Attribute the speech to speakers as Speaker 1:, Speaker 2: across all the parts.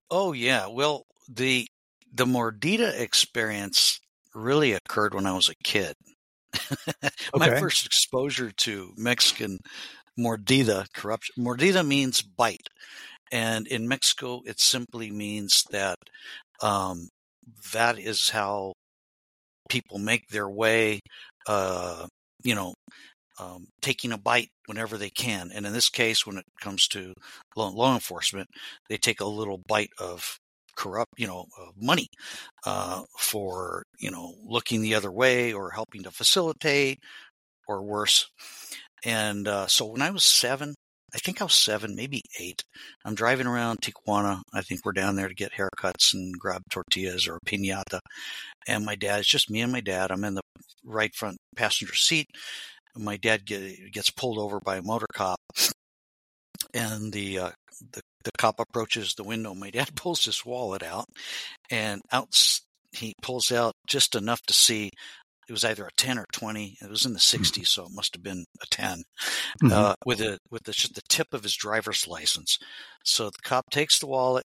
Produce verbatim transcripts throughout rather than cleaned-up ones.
Speaker 1: Oh yeah. Well, the the Mordida experience really occurred when I was a kid. My
Speaker 2: Okay.
Speaker 1: first exposure to Mexican mordida, corruption. Mordida means bite. And in Mexico, it simply means that um, that is how people make their way, uh, you know, um, taking a bite whenever they can. And in this case, when it comes to law, law enforcement, they take a little bite of corrupt, you know, uh, money uh, for, you know, looking the other way or helping to facilitate or worse. And uh, so when I was seven, I think I was seven, maybe eight, I'm driving around Tijuana. I think we're down there to get haircuts and grab tortillas or a piñata. And my dad, it's just me and my dad. I'm in the right front passenger seat. My dad get, gets pulled over by a motor cop, and the, uh, the the cop approaches the window. My dad pulls his wallet out, and out he pulls out just enough to see. It was either a ten or twenty. It was in the sixties, so it must have been a ten. Mm-hmm. Uh, with a with the, just the tip of his driver's license. So the cop takes the wallet,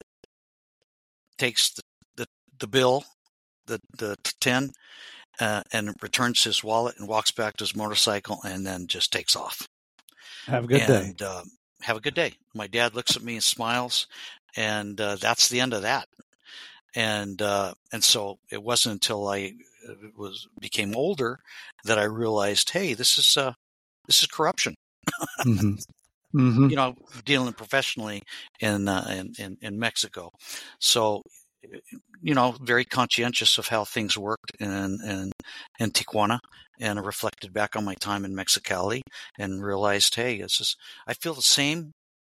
Speaker 1: takes the the, the bill, the the ten. Uh, and returns his wallet and walks back to his motorcycle and then just takes off.
Speaker 2: Have a good
Speaker 1: and,
Speaker 2: day.
Speaker 1: Uh, have a good day. My dad looks at me and smiles, and uh, that's the end of that. And uh, and so it wasn't until I was became older that I realized, hey, this is uh, this is corruption.
Speaker 2: mm-hmm. Mm-hmm.
Speaker 1: You know, dealing professionally in, uh, in in in Mexico, so. You know, very conscientious of how things worked in, in, in Tijuana, and I reflected back on my time in Mexicali and realized, hey, it's just, I feel the same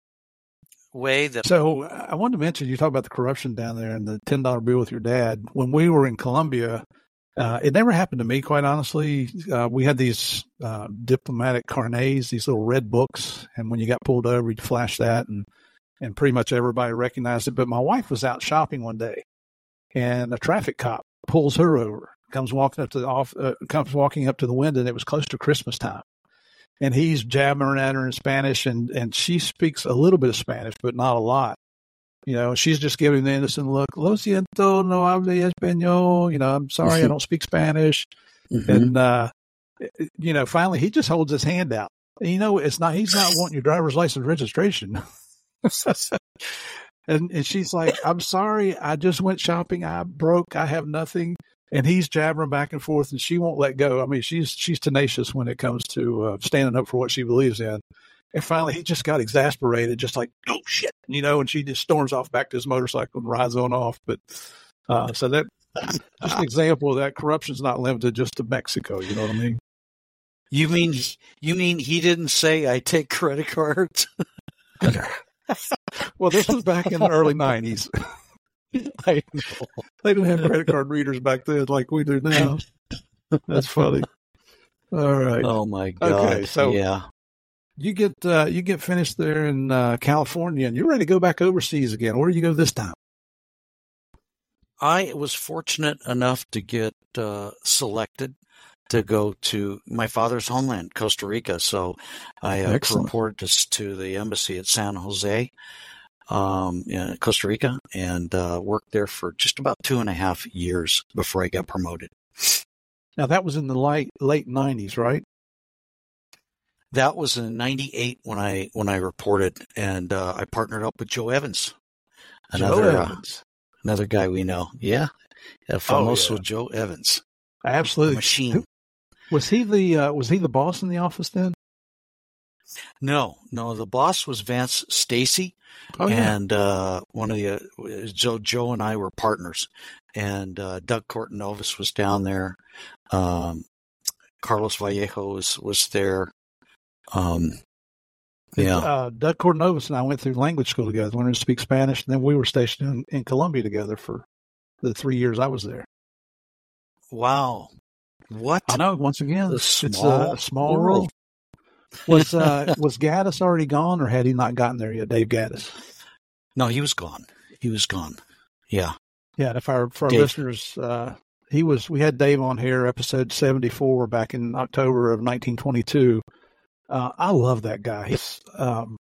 Speaker 1: way that.
Speaker 2: So I wanted to mention, you talk about the corruption down there and the ten dollar bill with your dad. When we were in Colombia, uh, it never happened to me, quite honestly. Uh, we had these uh, diplomatic carnets, these little red books. And when you got pulled over, you'd flash that and And pretty much everybody recognized it. But my wife was out shopping one day, and a traffic cop pulls her over, comes walking up to the off, uh, comes walking up to the window, and it was close to Christmas time. And he's jabbering at her in Spanish, and, and she speaks a little bit of Spanish, but not a lot. You know, she's just giving the innocent look. Lo siento, no hablo español. You know, I'm sorry, I don't speak Spanish. Mm-hmm. And, uh, you know, finally he just holds his hand out. And, you know, it's not, he's not wanting your driver's license registration. and and she's like, I'm sorry, I just went shopping, I broke, I have nothing. And he's jabbering back and forth, and she won't let go. I mean, she's she's tenacious when it comes to uh, standing up for what she believes in. And finally, he just got exasperated, just like, oh shit, you know. And she just storms off back to his motorcycle and rides on off. But uh, so that just an example of that corruption's not limited just to Mexico. You know what I mean?
Speaker 1: You mean you mean he didn't say I take credit cards?
Speaker 2: Well, this was back in the early nineties. I know. They didn't have credit card readers back then like we do now. That's funny. All right.
Speaker 1: Oh my God.
Speaker 2: Okay, so
Speaker 1: yeah,
Speaker 2: you get uh, you get finished there in uh, California, and you're ready to go back overseas again. Where do you go this time?
Speaker 1: I was fortunate enough to get uh, selected to go to my father's homeland, Costa Rica. So I uh, reported to, to the embassy at San Jose, um, in Costa Rica, and uh, worked there for just about two and a half years before I got promoted.
Speaker 2: Now, that was in the late, late nineties, right?
Speaker 1: That was in ninety-eight when I when I reported, and uh, I partnered up with Joe Evans, another
Speaker 2: Joe Evans.
Speaker 1: Uh, another guy we know. Yeah, yeah famoso oh, yeah. Joe Evans,
Speaker 2: absolutely
Speaker 1: machine.
Speaker 2: Who, was he the uh, was he the boss in the office then?
Speaker 1: No, no. The boss was Vance Stacy,
Speaker 2: oh, yeah.
Speaker 1: and uh, one of the uh, Joe Joe and I were partners, and uh, Doug Cortonovas was down there. Um, Carlos Vallejo was was there. Um, yeah,
Speaker 2: uh, Doug Cortonovas and I went through language school together, learning to speak Spanish, and then we were stationed in, in Colombia together for the three years I was there.
Speaker 1: Wow, what?
Speaker 2: I know. Once again,
Speaker 1: a
Speaker 2: it's
Speaker 1: small
Speaker 2: a small
Speaker 1: world.
Speaker 2: world. Was uh, was Gaddis already gone, or had he not gotten there yet? Dave Gaddis.
Speaker 1: No, he was gone. He was gone. Yeah,
Speaker 2: yeah. And if our for our
Speaker 1: Dave.
Speaker 2: listeners, uh, he was. We had Dave on here, episode seventy-four, back in October of nineteen twenty-two. Uh, I love that guy. He's um,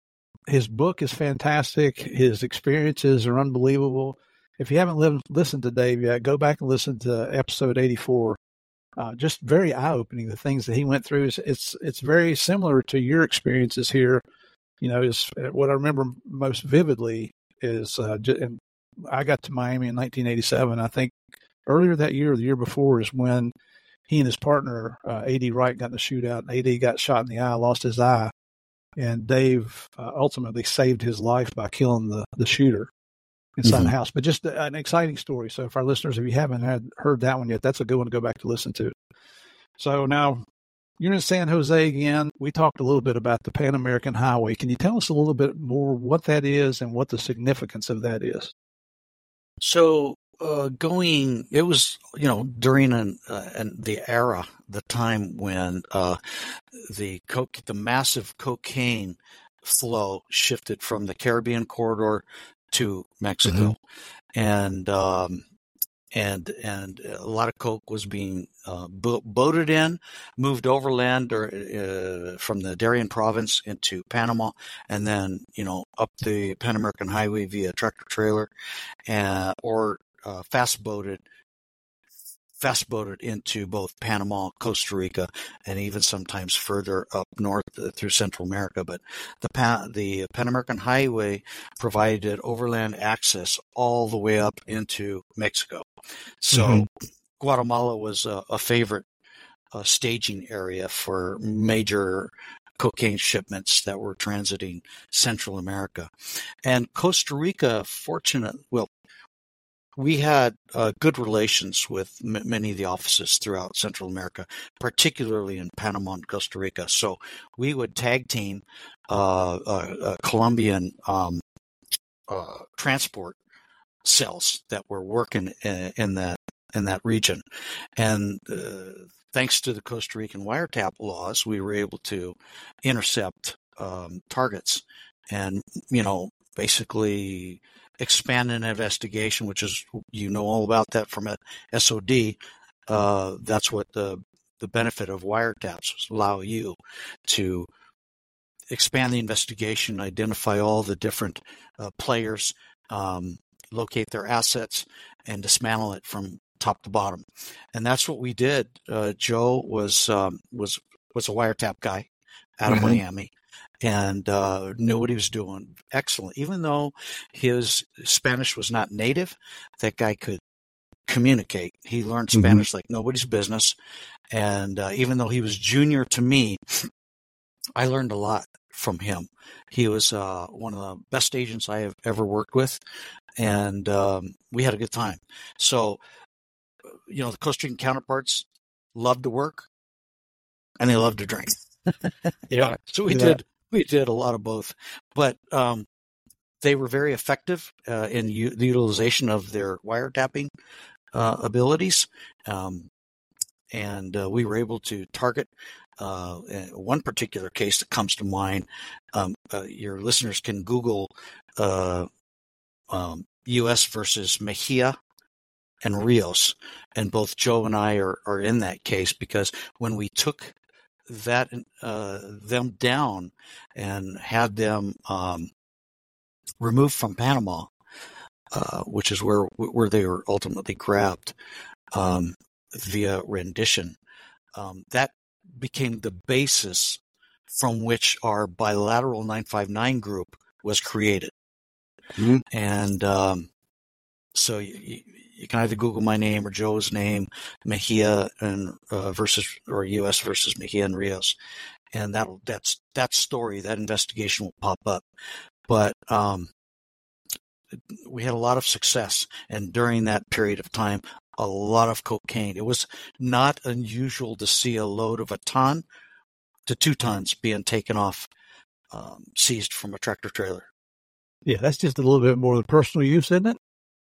Speaker 2: his book is fantastic. His experiences are unbelievable. If you haven't lived, listened to Dave yet, go back and listen to episode eighty-four. Uh, just very eye-opening, the things that he went through. It's, it's, it's very similar to your experiences here. You know, is what I remember most vividly is, uh, and I got to Miami in nineteen eighty-seven. I think earlier that year or the year before is when he and his partner, uh, A D Wright, got in a shootout. And A D got shot in the eye, lost his eye. And Dave uh, ultimately saved his life by killing the, the shooter inside mm-hmm. the house. But just an exciting story. So for our listeners, if you haven't had heard that one yet, that's a good one to go back to listen to. So now you're in San Jose again. We talked a little bit about the Pan American Highway. Can you tell us a little bit more what that is and what the significance of that is?
Speaker 1: So uh, going, it was, you know, during an, uh, an, the era, the time when uh, the coke, the massive cocaine flow shifted from the Caribbean corridor to Mexico, mm-hmm. and um, and and a lot of coke was being uh, bo- boated in, moved overland or uh, from the Darien province into Panama, and then you know up the Pan American Highway via tractor trailer, uh, or uh, fast boated. fast boated into both Panama, Costa Rica, and even sometimes further up north uh, through Central America. But the Pan, the Pan American Highway provided overland access all the way up into Mexico. So mm-hmm. Guatemala was a, a favorite uh, staging area for major cocaine shipments that were transiting Central America. And Costa Rica, fortunate, well, we had uh, good relations with m- many of the offices throughout Central America, particularly in Panama and Costa Rica. So we would tag team uh, uh, uh, Colombian um, uh, transport cells that were working in, in that in that region, and uh, thanks to the Costa Rican wiretap laws, we were able to intercept um, targets, and you know basically expand an investigation, which is, you know all about that from a S O D. Uh, that's what the the benefit of wiretaps is, allow you to expand the investigation, identify all the different uh, players, um, locate their assets, and dismantle it from top to bottom. And that's what we did. Uh, Joe was um, was was a wiretap guy out of mm-hmm. Miami. And uh, knew what he was doing. Excellent. Even though his Spanish was not native, that guy could communicate. He learned mm-hmm. Spanish like nobody's business. And uh, even though he was junior to me, I learned a lot from him. He was uh, one of the best agents I have ever worked with, and um, we had a good time. So, you know, the Costa Rican counterparts loved to work, and they loved to drink. yeah. So we yeah. did. We did a lot of both, but um, they were very effective uh, in u- the utilization of their wiretapping uh, abilities, um, and uh, we were able to target uh, one particular case that comes to mind. Um, uh, your listeners can Google uh, um, U S versus Mejia and Rios, and both Joe and I are, are in that case because when we took that uh, them down and had them um, removed from Panama, uh, which is where where they were ultimately grabbed um, via rendition. Um, that became the basis from which our bilateral nine five nine group was created. Mm-hmm. And um, so you, you can either Google my name or Joe's name, Mejia and uh, versus or U S versus Mejia and Rios, and that that's that story, that investigation will pop up. But um, we had a lot of success, and during that period of time, a lot of cocaine. It was not unusual to see a load of a ton to two tons being taken off, um, seized from a tractor trailer.
Speaker 2: Yeah, that's just a little bit more than personal use, isn't it?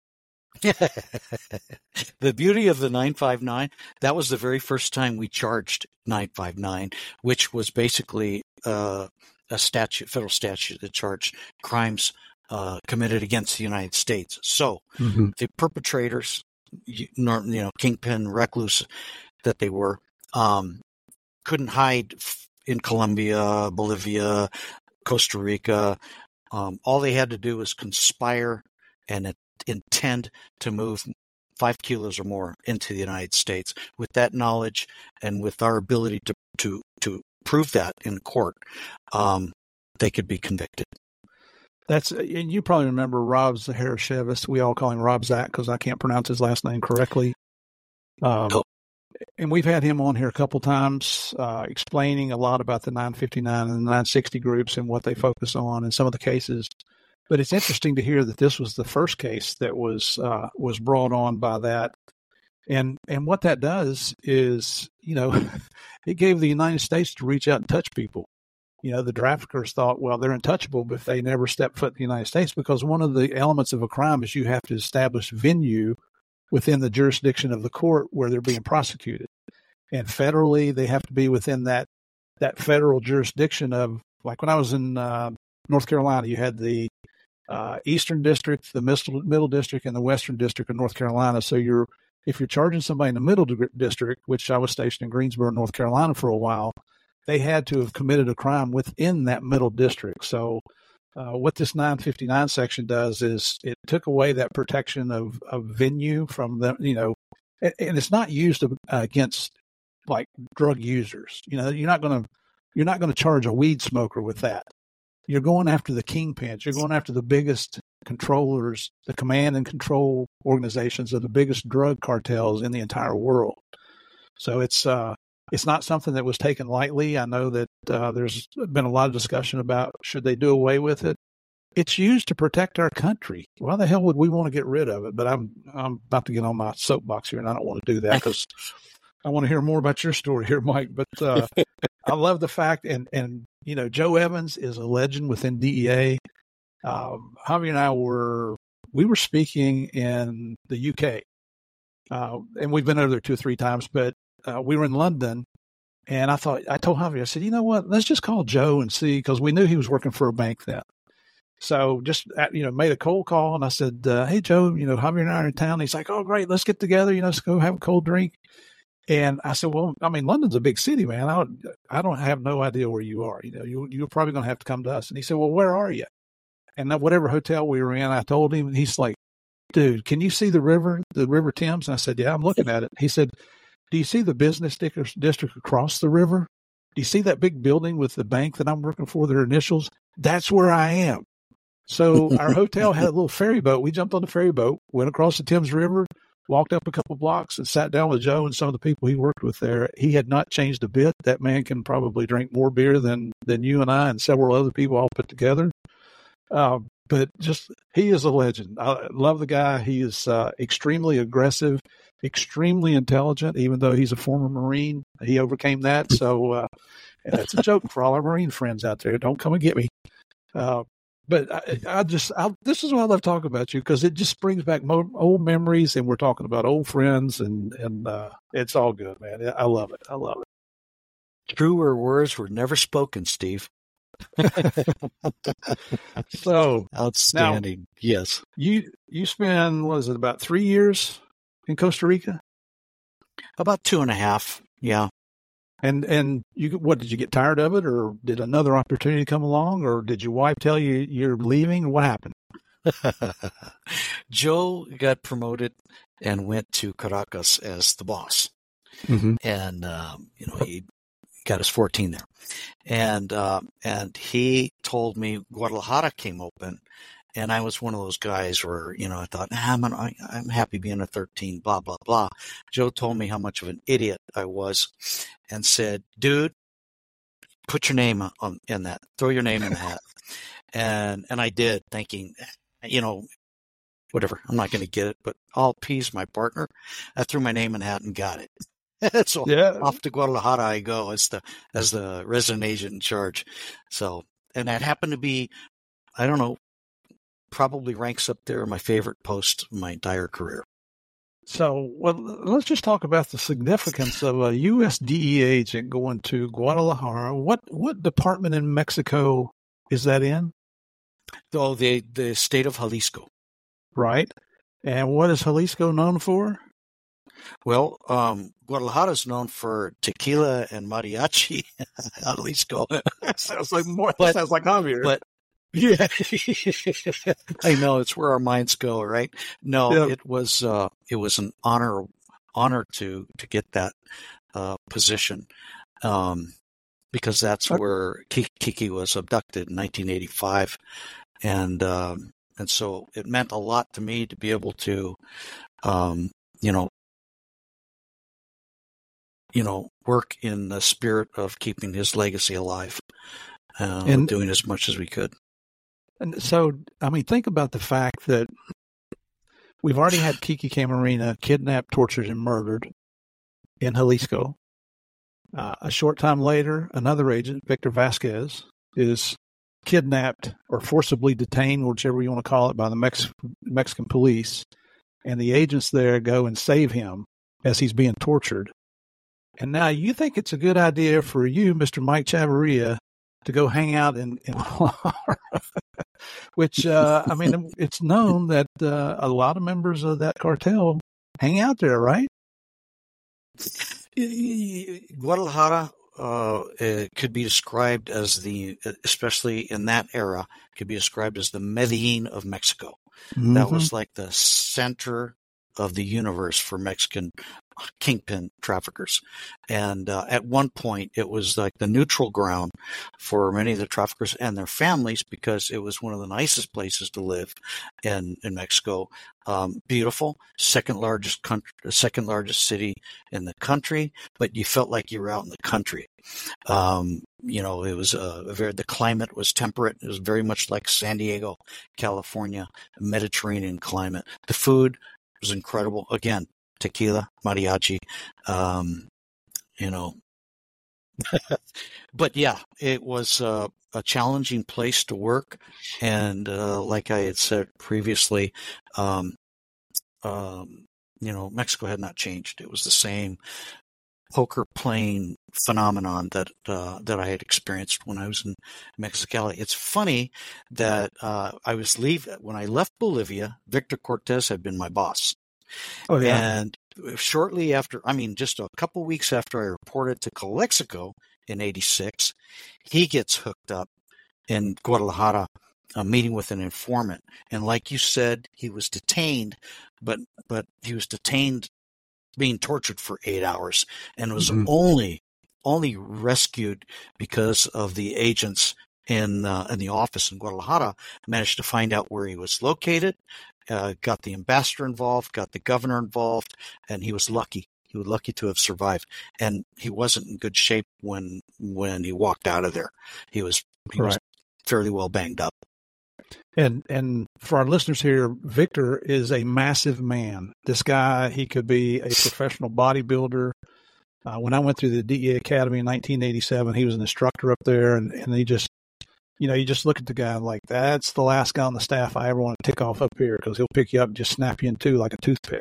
Speaker 1: The beauty of the nine five nine, that was the very first time we charged nine five nine, which was basically uh, a statute, federal statute that charged crimes uh, committed against the United States. So mm-hmm. the perpetrators, you know, kingpin, recluse that they were, um, couldn't hide in Colombia, Bolivia, Costa Rica, Um, all they had to do was conspire and it, intend to move five kilos or more into the United States. With that knowledge and with our ability to to to prove that in court, um, they could be convicted.
Speaker 2: That's, and you probably remember Rob Zaharashevich. We all call him Rob Zach because I can't pronounce his last name correctly. Um, oh. And we've had him on here a couple times, uh, explaining a lot about the nine fifty-nine and the nine sixty groups and what they focus on and some of the cases. But it's interesting to hear that this was the first case that was uh, was brought on by that. And and what that does is, you know, it gave the United States to reach out and touch people. You know, the traffickers thought, well, they're untouchable if they never step foot in the United States, because one of the elements of a crime is you have to establish venue within the jurisdiction of the court where they're being prosecuted. And federally, they have to be within that that federal jurisdiction of, like when I was in uh, North Carolina, you had the uh, Eastern District, the Middle, Middle District, and the Western District of North Carolina. So you're if you're charging somebody in the Middle District, which I was stationed in Greensboro, North Carolina for a while, they had to have committed a crime within that middle district. So uh, what this nine fifty-nine section does is it took away that protection of, of venue from them, you know, and, and it's not used to, uh, against like drug users. You know, you're not going to, you're not going to charge a weed smoker with that. You're going after the kingpins. You're going after the biggest controllers, the command and control organizations of the biggest drug cartels in the entire world. So it's, uh, It's not something that was taken lightly. I know that uh, there's been a lot of discussion about should they do away with it. It's used to protect our country. Why the hell would we want to get rid of it? But I'm I'm about to get on my soapbox here, and I don't want to do that because I want to hear more about your story here, Mike. But uh, I love the fact, and and you know, Joe Evans is a legend within D E A. Um, Javier and I were we were speaking in the U K, uh, and we've been over there two or three times, but. Uh, we were in London, and I thought, I told Javier, I said, you know what, let's just call Joe and see, because we knew he was working for a bank then. So just, you know, made a cold call, and I said, uh, hey, Joe, you know, Javier and I are in town. He's like, oh, great, let's get together, you know, let's go have a cold drink. And I said, well, I mean, London's a big city, man. I don't, I don't have no idea where you are. You know, you, you're probably going to have to come to us. And he said, well, where are you? And whatever hotel we were in, I told him, and he's like, dude, can you see the river, the River Thames? And I said, yeah, I'm looking at it. He said, do you see the business district across the river? Do you see that big building with the bank that I'm working for, their initials? That's where I am. So our hotel had a little ferry boat. We jumped on the ferry boat, went across the Thames River, walked up a couple blocks, and sat down with Joe and some of the people he worked with there. He had not changed a bit. That man can probably drink more beer than, than you and I and several other people all put together. Uh, but just, he is a legend. I love the guy. He is uh, extremely aggressive, extremely intelligent, even though he's a former Marine. He overcame that. So uh, that's a joke for all our Marine friends out there. Don't come and get me. Uh, but I, I just, I, this is why I love talking about you, because it just brings back mo- old memories, and we're talking about old friends, and, and uh, it's all good, man. I love it. I love it.
Speaker 1: Truer words were never spoken, Steve.
Speaker 2: So
Speaker 1: outstanding. Now, yes.
Speaker 2: You you spend, what is it, about three years in Costa Rica?
Speaker 1: About two and a half. Yeah.
Speaker 2: And and you what did you get tired of it, or did another opportunity come along, or did your wife tell you you're leaving, or what happened?
Speaker 1: Joe got promoted and went to Caracas as the boss. Mm-hmm. And um, you know, he got his fourteen there. And uh, and he told me Guadalajara came open, and I was one of those guys where, you know, I thought, nah, I'm, an, I, I'm happy being a thirteen, blah, blah, blah. Joe told me how much of an idiot I was and said, dude, put your name on in that, throw your name in the hat. and and I did, thinking, you know, whatever, I'm not going to get it, but I'll appease my partner. I threw my name in the hat and got it. So yeah. Off to Guadalajara I go as the as the resident agent in charge. So, and that happened to be, I don't know, probably ranks up there my favorite post of my entire career.
Speaker 2: So, well, let's just talk about the significance of a U S D E A agent going to Guadalajara. What what department in Mexico is that in?
Speaker 1: Oh, the the state of Jalisco.
Speaker 2: Right. And what is Jalisco known for?
Speaker 1: Well, um, Guadalajara is known for tequila and mariachi. Jalisco
Speaker 2: sounds like more. But, sounds like Javier.
Speaker 1: But Yeah. I know, it's where our minds go, right? No,
Speaker 2: Yeah.
Speaker 1: it was uh, it was an honor honor to to get that uh, position, um, because that's
Speaker 2: Uh,
Speaker 1: where Ki- Kiki was abducted in nineteen eighty-five, and um, and so it meant a lot to me to be able to, um, you know, you know, work in the spirit of keeping his legacy alive, uh,
Speaker 2: And
Speaker 1: doing as much as we could.
Speaker 2: and so, I mean, think about the fact that we've already had Kiki Camarena kidnapped, tortured, and murdered in Jalisco. Uh, a short time later, another agent, Victor Vasquez, is kidnapped or forcibly detained, whichever you want to call it, by the Mex- Mexican police. And the agents there go and save him as he's being tortured. And now you think it's a good idea for you, Mister Mike Chavarria, to go hang out in, in which, uh, I mean, it's known that uh, a lot of members of that cartel hang out there, right?
Speaker 1: Guadalajara uh, it could be described as the, especially in that era, could be described as the Medellin of Mexico. Mm-hmm. That was like the center of the universe for Mexican kingpin traffickers. And uh, at one point, it was like the neutral ground for many of the traffickers and their families, because it was one of the nicest places to live in, in Mexico. Um, beautiful, second largest country, second largest city in the country, but you felt like you were out in the country. Um, you know, it was a, a very, the climate was temperate. It was very much like San Diego, California, Mediterranean climate. The food was incredible. Again, tequila, mariachi, um, you know. But yeah, it was uh, a challenging place to work. And uh, like I had said previously, um, um, you know, Mexico had not changed. It was the same poker playing phenomenon that uh, that I had experienced when I was in Mexicali. It's funny that uh, I was leave when I left Bolivia, Victor Cortez had been my boss.
Speaker 2: Oh, yeah.
Speaker 1: And shortly after, I mean, just a couple weeks after I reported to Calexico in eighty-six, he gets hooked up in Guadalajara, a meeting with an informant. And like you said, he was detained, but but he was detained being tortured for eight hours and was mm-hmm. only only rescued because of the agents in uh, in the office in Guadalajara managed to find out where he was located, uh, got the ambassador involved, got the governor involved, and he was lucky. He was lucky to have survived. And he wasn't in good shape when when he walked out of there. He was he right. was fairly well banged up.
Speaker 2: And and for our listeners here, Victor is a massive man. This guy, he could be a professional bodybuilder. Uh, when I went through the D E A Academy in nineteen eighty-seven, he was an instructor up there, and, and he just, you know, you just look at the guy like, that's the last guy on the staff I ever want to tick off up here, because he'll pick you up and just snap you in two like a toothpick.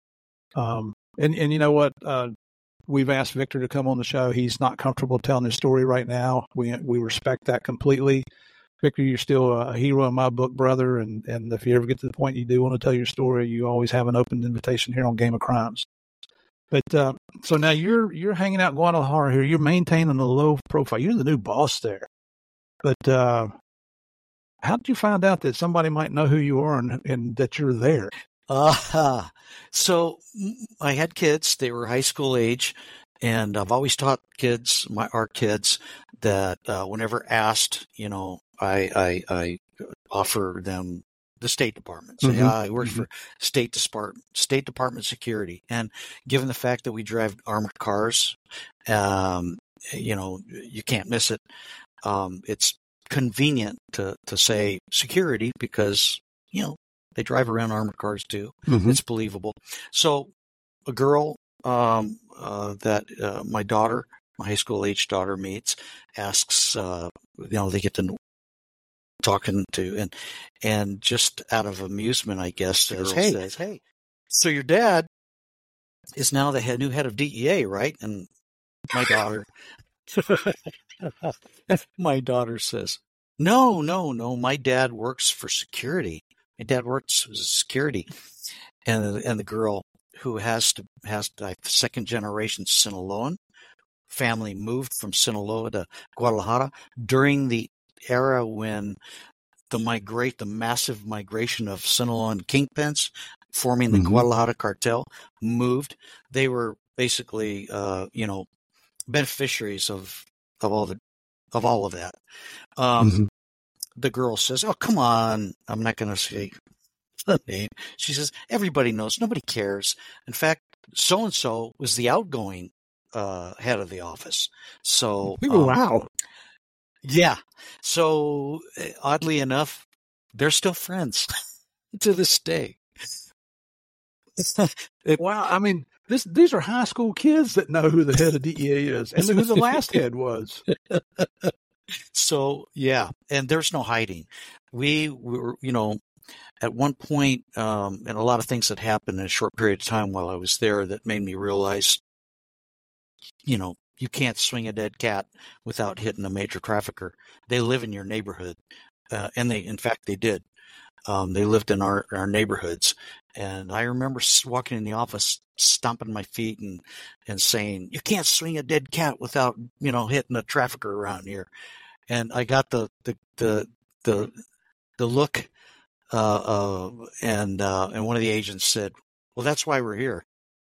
Speaker 2: Um, and, and you know what? Uh, we've asked Victor to come on the show. He's not comfortable telling his story right now. We we respect that completely. Victor, you're still a hero in my book, brother, and, and if you ever get to the point you do want to tell your story, you always have an open invitation here on Game of Crimes. But uh, so now you're you're hanging out in Guadalajara here. You're maintaining a low profile. You're the new boss there. But uh, how did you find out that somebody might know who you are and, and that you're there?
Speaker 1: Uh, so I had kids. They were high school age. And I've always taught kids, my our kids, that uh, whenever asked, you know, I, I I offer them the State Department. Say, mm-hmm. I work mm-hmm. for State Department, State Department security. And given the fact that we drive armored cars, um, you know, you can't miss it. Um, it's convenient to to say security because, you know, they drive around armored cars too. Mm-hmm. It's believable. So a girl. Um, uh, that, uh, my daughter, my high school age daughter meets, asks, uh, you know, they get to know, talking to, and, and just out of amusement, I guess, says, hey, says, hey, so your dad is now the head, new head of D E A, right? And my daughter, my daughter says, no, no, no, my dad works for security. My dad works for security. And, and the girl, who has to has like second generation Sinaloan family, moved from Sinaloa to Guadalajara during the era when the migrate, the massive migration of Sinaloan kingpins forming the
Speaker 2: Mhm.
Speaker 1: Guadalajara cartel moved. They were basically, uh, you know, beneficiaries of, of all the, of all of that. Um,
Speaker 2: Mhm.
Speaker 1: the girl says, "Oh, come on." I'm not going to say the name. She says, "Everybody knows. Nobody cares. In fact, so-and-so was the outgoing, uh, head of the office." So, um,
Speaker 2: Wow.
Speaker 1: yeah. So uh, oddly enough, they're still friends to this day. It-
Speaker 2: Wow. I mean, this these are high school kids that know who the head of D E A is and who the last head was.
Speaker 1: so yeah, and there's no hiding. We were, you know, at one point, um, and a lot of things that happened in a short period of time while I was there that made me realize, you know, you can't swing a dead cat without hitting a major trafficker. They live in your neighborhood, uh, and they, in fact, they did. Um, they lived in our, our neighborhoods. And I remember walking in the office, stomping my feet and, and saying, "You can't swing a dead cat without, you know, hitting a trafficker around here." And I got the, the, the, the, the look, uh, uh, and, uh, and one of the agents said, "Well, that's why we're here."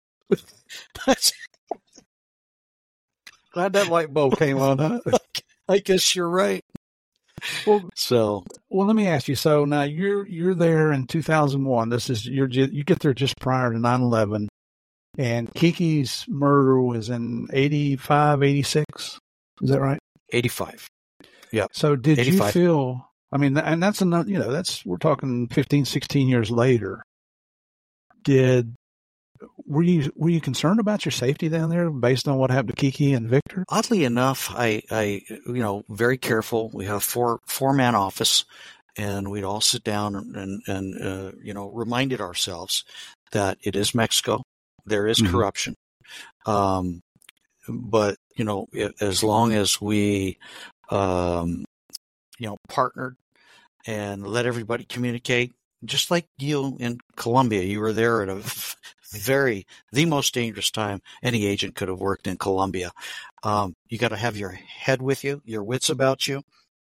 Speaker 2: Glad that light bulb came on, huh?
Speaker 1: I guess you're right.
Speaker 2: Well,
Speaker 1: So,
Speaker 2: well, let me ask you. So now you're you're there in two thousand one. This is you're ju- you get there just prior to nine eleven, and Kiki's murder was in eighty-five, eighty-six. Is that right?
Speaker 1: eighty-five. Yeah.
Speaker 2: So did
Speaker 1: eighty-five.
Speaker 2: you feel? I mean, and that's another. You know, that's we're talking fifteen, sixteen years later. Did were you were you concerned about your safety down there based on what happened to Kiki and Victor?
Speaker 1: Oddly enough, I, I, you know, very careful. We have four, four man office, and we'd all sit down and, and, uh, you know, reminded ourselves that it is Mexico. There is
Speaker 2: Mhm.
Speaker 1: corruption. Um, but, you know, it, as long as we, um, you know, partnered and let everybody communicate, just like you in Colombia, you were there at a very, the most dangerous time any agent could have worked in Colombia. Um, you got to have your head with you, your wits about you,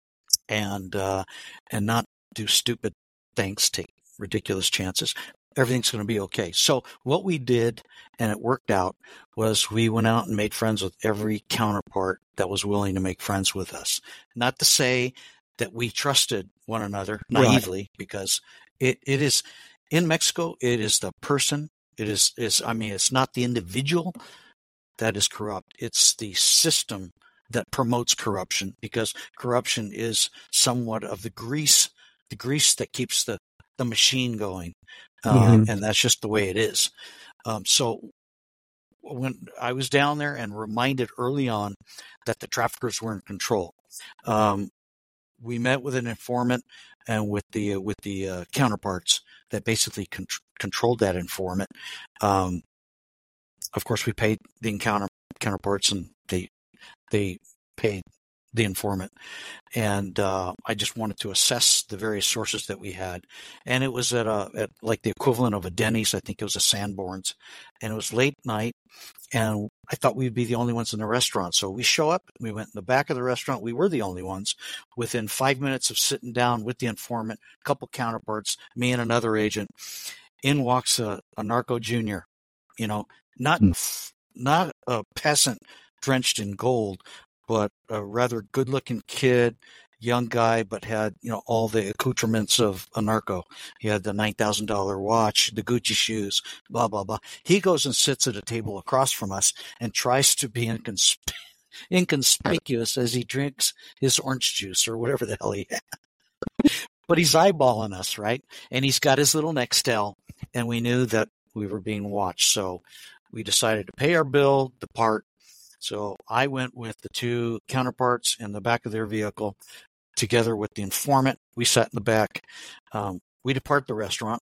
Speaker 1: and, uh, and not do stupid things, take ridiculous chances. Everything's going to be okay. So what we did, and it worked out, was we went out and made friends with every counterpart that was willing to make friends with us. Not to say that we trusted one another naively, right, because it, it is in Mexico, it is the person, it is, is, I mean, it's not the individual that is corrupt. It's the system that promotes corruption, because corruption is somewhat of the grease, the grease that keeps the, the machine going. Uh, mm-hmm. And that's just the way it is. Um, so when I was down there and reminded early on that the traffickers were in control, um, we met with an informant and with the uh, with the uh, counterparts that basically con- controlled that informant. Um, of course, we paid the encounter counterparts, and they they paid the informant. And uh, I just wanted to assess the various sources that we had, and it was at a at like the equivalent of a Denny's. I think it was a Sanborn's, and it was late night. And I thought we'd be the only ones in the restaurant. So we show up, we went in the back of the restaurant. We were the only ones. Within five minutes of sitting down with the informant, a couple counterparts, me and another agent, in walks a, a narco junior, you know, not, mm. not a peasant drenched in gold, but a rather good looking kid, young guy, but had, you know, all the accoutrements of a narco. He had the nine thousand dollars watch, the Gucci shoes, blah, blah, blah. He goes and sits at a table across from us and tries to be inconsp- inconspicuous as he drinks his orange juice or whatever the hell he had. But he's eyeballing us, right? And he's got his little Nextel, and we knew that we were being watched. So we decided to pay our bill, depart. So I went with the two counterparts in the back of their vehicle, together with the informant. We sat in the back. Um, we depart the restaurant.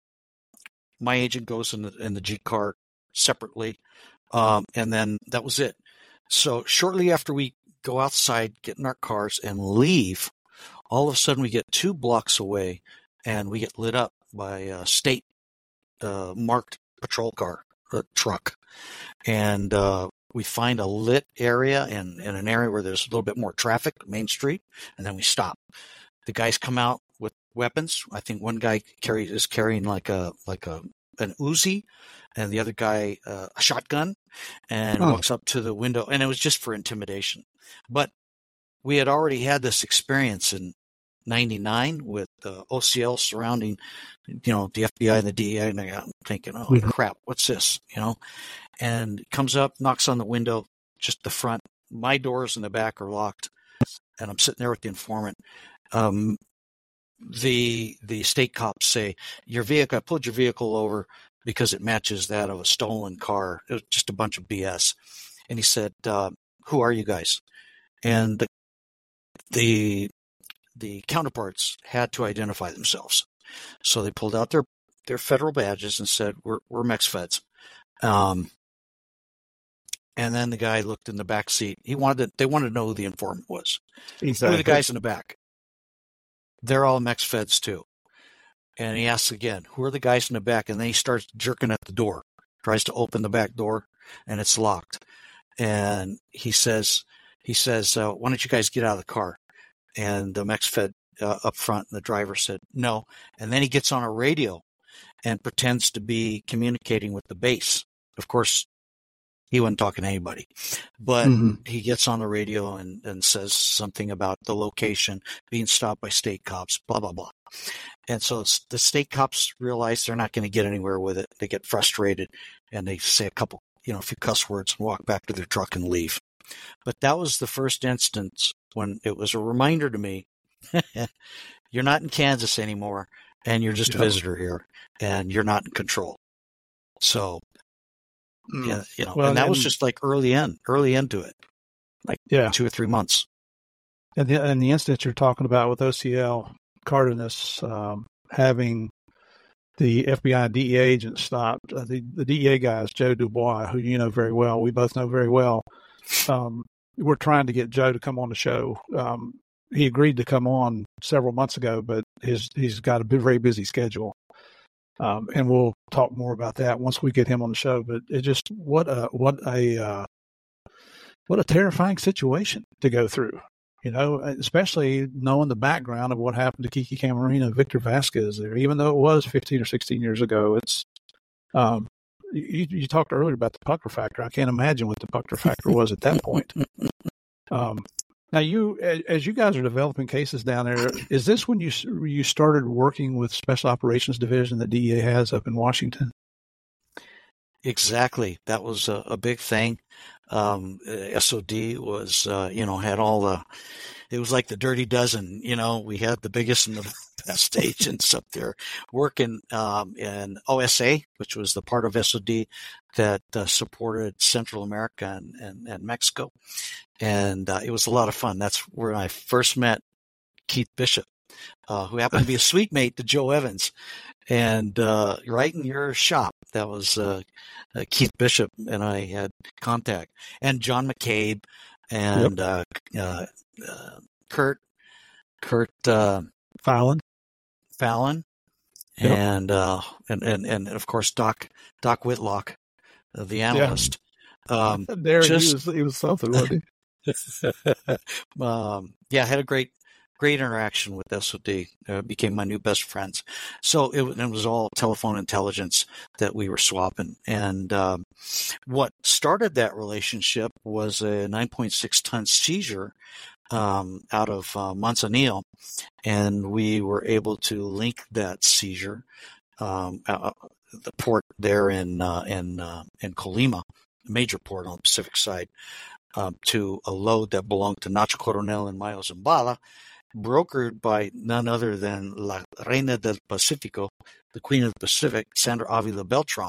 Speaker 1: My agent goes in the, in the Jeep car separately. Um, and then that was it. So shortly after we go outside, get in our cars and leave, all of a sudden we get two blocks away and we get lit up by a state uh, marked patrol car, a truck. And uh, we find a lit area in, in an area where there's a little bit more traffic, Main Street, and then we stop. The guys come out with weapons. I think one guy carries is carrying like a like a an Uzi, and the other guy uh, a shotgun, and
Speaker 2: Oh.
Speaker 1: walks up to the window, and it was just for intimidation. But we had already had this experience in ninety-nine with uh, O C L surrounding, you know, the F B I and the D E A, and I'm thinking, oh
Speaker 2: Mhm.
Speaker 1: crap, what's this, you know? And comes up, knocks on the window, just the front. My doors in the back are locked, and I'm sitting there with the informant. Um, the the state cops say, your vehicle, I pulled your vehicle over because it matches that of a stolen car. It was just a bunch of B S. And he said, uh, who are you guys? And the the the counterparts had to identify themselves. So they pulled out their, their federal badges and said, we're, we're Mex Feds. Um, and then the guy looked in the back seat. He wanted to, they wanted to know who the informant was.
Speaker 2: Exactly.
Speaker 1: Who are the guys in the back? They're all Mex Feds too. And he asks again, who are the guys in the back? And then he starts jerking at the door, tries to open the back door, and it's locked. And he says, he says, uh, why don't you guys get out of the car? And the Mex Fed uh, up front, the driver said no. And then he gets on a radio and pretends to be communicating with the base. Of course, he wasn't talking to anybody, but
Speaker 2: Mhm.
Speaker 1: he gets on the radio and, and says something about the location, being stopped by state cops, blah, blah, blah. And so the state cops realize they're not going to get anywhere with it. They get frustrated and they say a couple, you know, a few cuss words and walk back to their truck and leave. But that was the first instance when it was a reminder to me, you're not in Kansas anymore, and you're just
Speaker 2: Yep.
Speaker 1: a visitor here, and you're not in control. So,
Speaker 2: Mm.
Speaker 1: yeah, you know,
Speaker 2: Well,
Speaker 1: and that was
Speaker 2: and-
Speaker 1: just like early in, early into it, like
Speaker 2: Yeah.
Speaker 1: two or three months.
Speaker 2: And the, and the instance you're talking about with O C L, Cardenas, um, having the F B I and D E A agents stopped, uh, the, the D E A guys, Joe Dubois, who you know very well, we both know very well, um, we're trying to get Joe to come on the show. Um, he agreed to come on several months ago, but his he's got a very busy schedule. Um, and we'll talk more about that once we get him on the show. But it just what a what a uh, what a terrifying situation to go through. You know, especially knowing the background of what happened to Kiki Camarena and Victor Vasquez there, even though it was fifteen or sixteen years ago. It's um, you, you talked earlier about the pucker factor. I can't imagine what the pucker factor was at that point. Um, now, you as you guys are developing cases down there, is this when you you started working with Special Operations Division that D E A has up in Washington?
Speaker 1: Exactly. That was a, a big thing. Um, S O D was, uh, you know, had all the, it was like the Dirty Dozen, you know, we had the biggest and the best agents up there working, um, in O S A, which was the part of S O D that uh, supported Central America and, and, and Mexico. And, uh, it was a lot of fun. That's where I first met Keith Bishop, uh, who happened to be a suite mate to Joe Evans. And, uh, right in your shop, that was, uh, uh, Keith Bishop and I had contact, and John McCabe and, yep. uh, uh, uh, Kurt, Kurt, uh,
Speaker 2: Fallon,
Speaker 1: Fallon, yep. and, uh, and, and, and of course, Doc, Doc Whitlock, uh, the analyst.
Speaker 2: Yeah.
Speaker 1: Um,
Speaker 2: there just, he was, he was something, wasn't
Speaker 1: he? um, yeah, I had a great, Great interaction with S O D, uh, became my new best friends. So it, it was all telephone intelligence that we were swapping. And um, what started that relationship was a nine point six ton seizure um, out of uh, Manzanillo. And we were able to link that seizure, um, uh, the port there in, uh, in, uh, in Colima, a major port on the Pacific side, um, to a load that belonged to Nacho Coronel and Mayo Zambala, brokered by none other than La Reina del Pacifico, the Queen of the Pacific, Sandra Avila Beltran.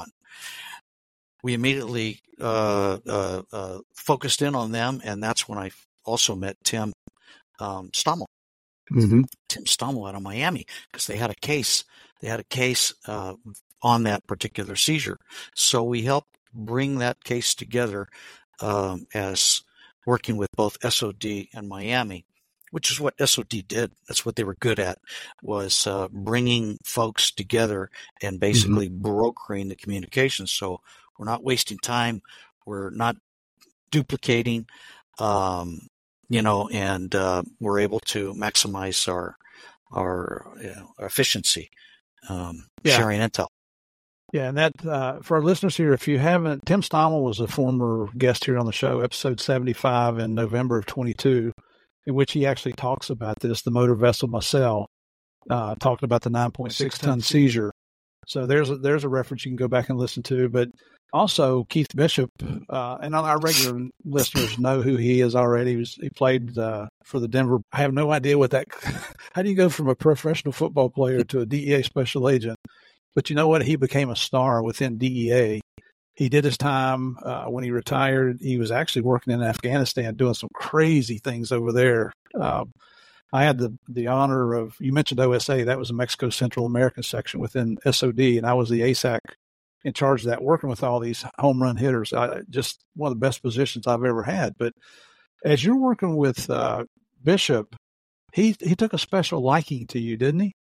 Speaker 1: We immediately uh, uh, uh, focused in on them, and that's when I also met Tim um, Stommel.
Speaker 2: Mm-hmm.
Speaker 1: Tim Stommel out of Miami, because they had a case. They had a case uh, on that particular seizure. So we helped bring that case together um, as working with both S O D and Miami, which is what S O D did. That's what they were good at, was uh, bringing folks together and basically mm-hmm. brokering the communications. So we're not wasting time. We're not duplicating, um, you know, and uh, we're able to maximize our our, you know, efficiency, um,
Speaker 2: Yeah.
Speaker 1: sharing intel.
Speaker 2: Yeah, and that uh, for our listeners here, if you haven't, Tim Stommel was a former guest here on the show, episode seventy-five in November of twenty-two, in which he actually talks about this, the motor vessel Marcel, uh, talking about the nine point six ton seizure. So there's a, there's a reference you can go back and listen to. But also Keith Bishop, uh, and our regular listeners know who he is already. He, was, he played uh, for the Denver. I have no idea what that. How do you go from a professional football player to a D E A special agent? But you know what? He became a star within D E A. He did his time uh, when he retired. He was actually working in Afghanistan doing some crazy things over there. Uh, I had the, the honor of, you mentioned O S A, that was the Mexico Central American section within S O D, and I was the A S A C in charge of that, working with all these home run hitters. I, just one of the best positions I've ever had. But as you're working with uh, Bishop, he he took a special liking to you, didn't he?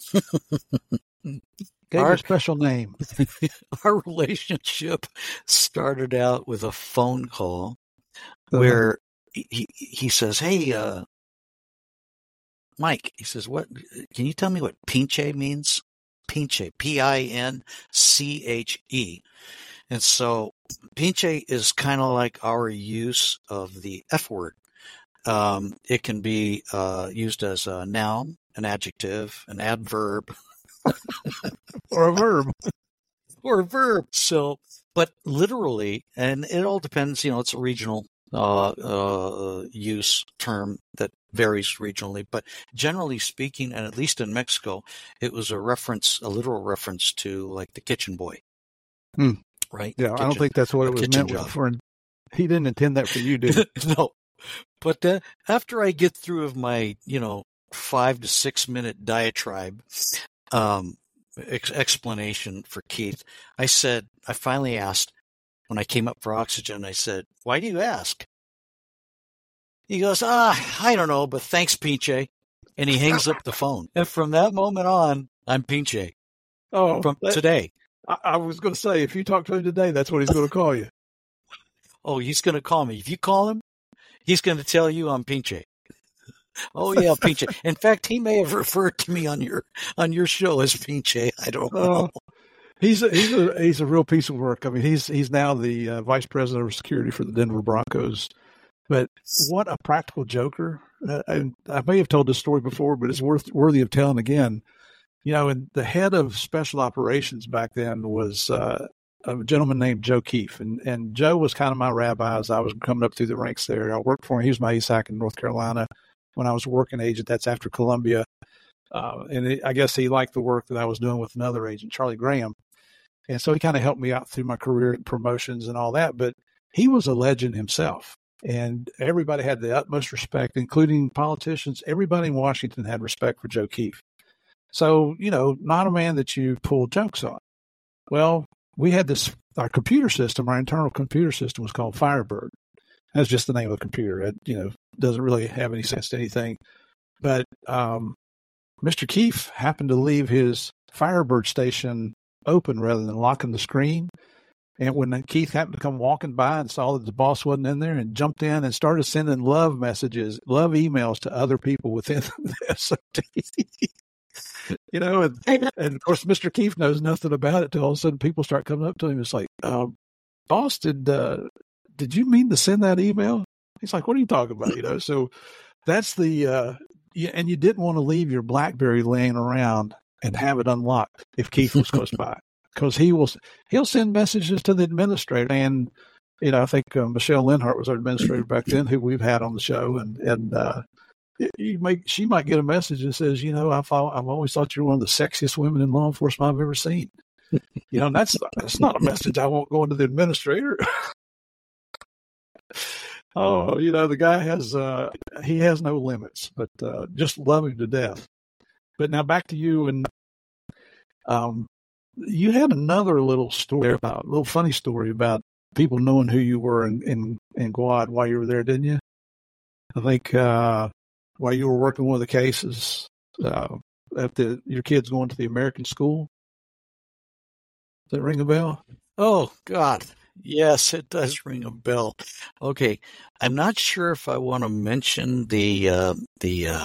Speaker 2: Gave
Speaker 1: Our,
Speaker 2: you a special name.
Speaker 1: Our relationship started out with a phone call
Speaker 2: uh-huh.
Speaker 1: where he he says, "Hey, uh, Mike," he says, "What? Can you tell me what pinche means?" Pinche, P I N C H E. And so pinche is kind of like our use of the F word. Um, it can be uh, used as a noun, an adjective, an adverb.
Speaker 2: Or a verb.
Speaker 1: Or a verb. So, but literally, and it all depends, you know, it's a regional uh, uh, use term that varies regionally, but generally speaking, and at least in Mexico, it was a reference, a literal reference to like the kitchen boy.
Speaker 2: Hmm.
Speaker 1: Right?
Speaker 2: Yeah,
Speaker 1: kitchen,
Speaker 2: I don't think that's what it was meant
Speaker 1: job.
Speaker 2: for. He didn't intend that for you, did he?
Speaker 1: No. But uh, after I get through of my, you know, five to six minute diatribe, um, ex- explanation for Keith, I said, I finally asked, when I came up for oxygen, I said, "Why do you ask?" He goes, ah, I don't know, but thanks, Pinche. And he hangs up the phone. And from that moment on, I'm Pinche.
Speaker 2: Oh,
Speaker 1: from
Speaker 2: that,
Speaker 1: today.
Speaker 2: I, I was going to say, if you talk to him today, that's what he's going to call you.
Speaker 1: Oh, he's going to call me. If you call him, he's going to tell you I'm Pinche. Oh yeah, Pinche. In fact, he may have referred to me on your on your show as Pinche. I don't know.
Speaker 2: Uh, he's a, he's a he's a real piece of work. I mean, he's he's now the uh, vice president of security for the Denver Broncos. But what a practical joker! Uh, I, I may have told this story before, but it's worth worthy of telling again. You know, and the head of special operations back then was uh, a gentleman named Joe Keefe, and and Joe was kind of my rabbi as I was coming up through the ranks there. I worked for him. He was my A S A C in North Carolina when I was a working agent. That's after Columbia. Uh, and it, I guess he liked the work that I was doing with another agent, Charlie Graham. And so he kind of helped me out through my career promotions and all that. But he was a legend himself. And everybody had the utmost respect, including politicians. Everybody in Washington had respect for Joe Keefe. So, you know, not a man that you pull jokes on. Well, we had this, our computer system, our internal computer system was called Firebird. That's just the name of the computer. It, you know, doesn't really have any sense to anything. But um, Mister Keefe happened to leave his Firebird station open rather than locking the screen. And when Keith happened to come walking by and saw that the boss wasn't in there, and jumped in and started sending love messages, love emails to other people within the S O D. You know, and, and of course, Mister Keefe knows nothing about it till all of a sudden people start coming up to him. It's like, uh, boss, did, uh, did you mean to send that email? He's like, what are you talking about? You know, so that's the, uh, yeah, and you didn't want to leave your BlackBerry laying around and have it unlocked if Keith was close by. Because he will, he'll send messages to the administrator, and you know, I think uh, Michelle Linhart was our administrator back then, who we've had on the show, and and uh, you may, she might get a message that says, you know, I've I've always thought you're one of the sexiest women in law enforcement I've ever seen. You know, and that's that's not a message I want going to the administrator. Oh, you know, the guy has uh, he has no limits, but uh, just love him to death. But now back to you, and um. You had another little story about, a little funny story about people knowing who you were in, in, in Guad while you were there, didn't you? I think uh, while you were working one of the cases, uh, at the your kids going to the American school. Does that ring a bell?
Speaker 1: Oh, God. Yes, it does ring a bell. Okay. I'm not sure if I want to mention the, uh, the, uh,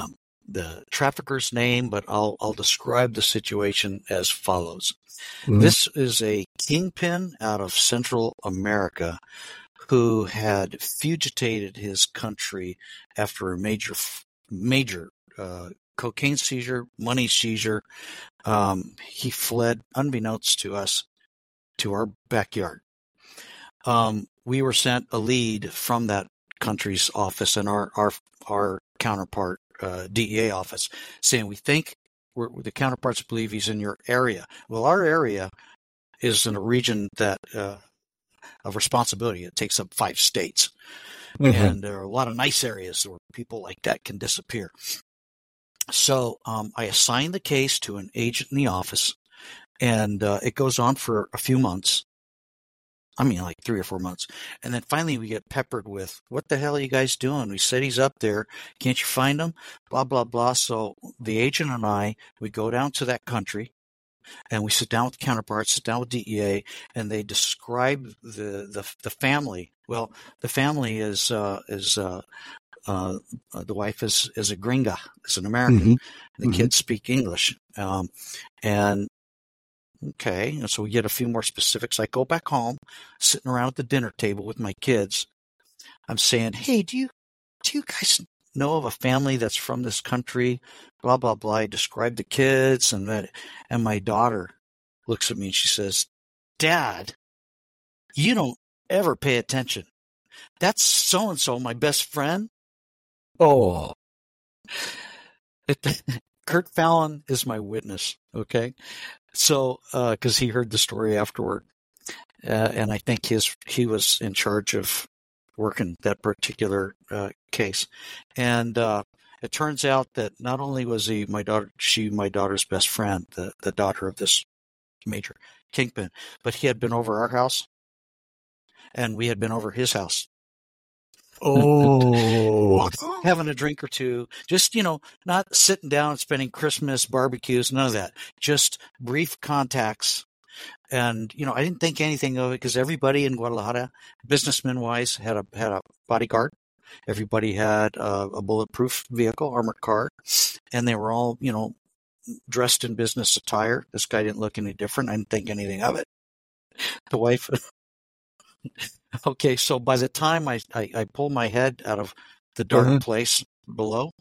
Speaker 1: the trafficker's name, but I'll I'll describe the situation as follows.
Speaker 2: Mhm.
Speaker 1: This is a kingpin out of Central America who had fugitated his country after a major major uh, cocaine seizure, money seizure. Um, he fled unbeknownst to us to our backyard. Um, we were sent a lead from that country's office and our our our counterpart uh, D E A office saying we think we're, the counterparts believe he's in your area. Well, our area is in a region that uh, of responsibility. It takes up five states, mm-hmm. and there are a lot of nice areas where people like that can disappear. So um, I assigned the case to an agent in the office, and uh, it goes on for a few months. I mean, like three or four months. And then finally we get peppered with, what the hell are you guys doing? We said he's up there. Can't you find him? Blah, blah, blah. So the agent and I, we go down to that country and we sit down with counterparts, sit down with D E A, and they describe the, the, the family. Well, the family is, uh, is, uh, uh, the wife is, is a gringa, is an American. Mm-hmm. The mm-hmm. kids speak English. Um, and, Okay, and so we get a few more specifics. I go back home, sitting around at the dinner table with my kids. I'm saying, "Hey, do you do you guys know of a family that's from this country?" Blah blah blah. I describe the kids, and that, and my daughter looks at me and she says, "Dad, you don't ever pay attention. That's so and so, my best friend." Oh, it, Kurt Fallon is my witness. Okay. So, uh, cause he heard the story afterward. Uh, and I think his, he was in charge of working that particular, uh, case. And, uh, it turns out that not only was he my daughter, she, my daughter's best friend, the, the daughter of this major kingpin, but he had been over our house and we had been over his house. Oh, having a drink or two, just, you know, not sitting down and spending Christmas barbecues, none of that, just brief contacts. And, you know, I didn't think anything of it because everybody in Guadalajara, businessman wise, had a, had a bodyguard. Everybody had a, a bulletproof vehicle, armored car, and they were all, you know, dressed in business attire. This guy didn't look any different. I didn't think anything of it. The wife. Okay, so by the time I, I, I pull my head out of the dark uh-huh. place below,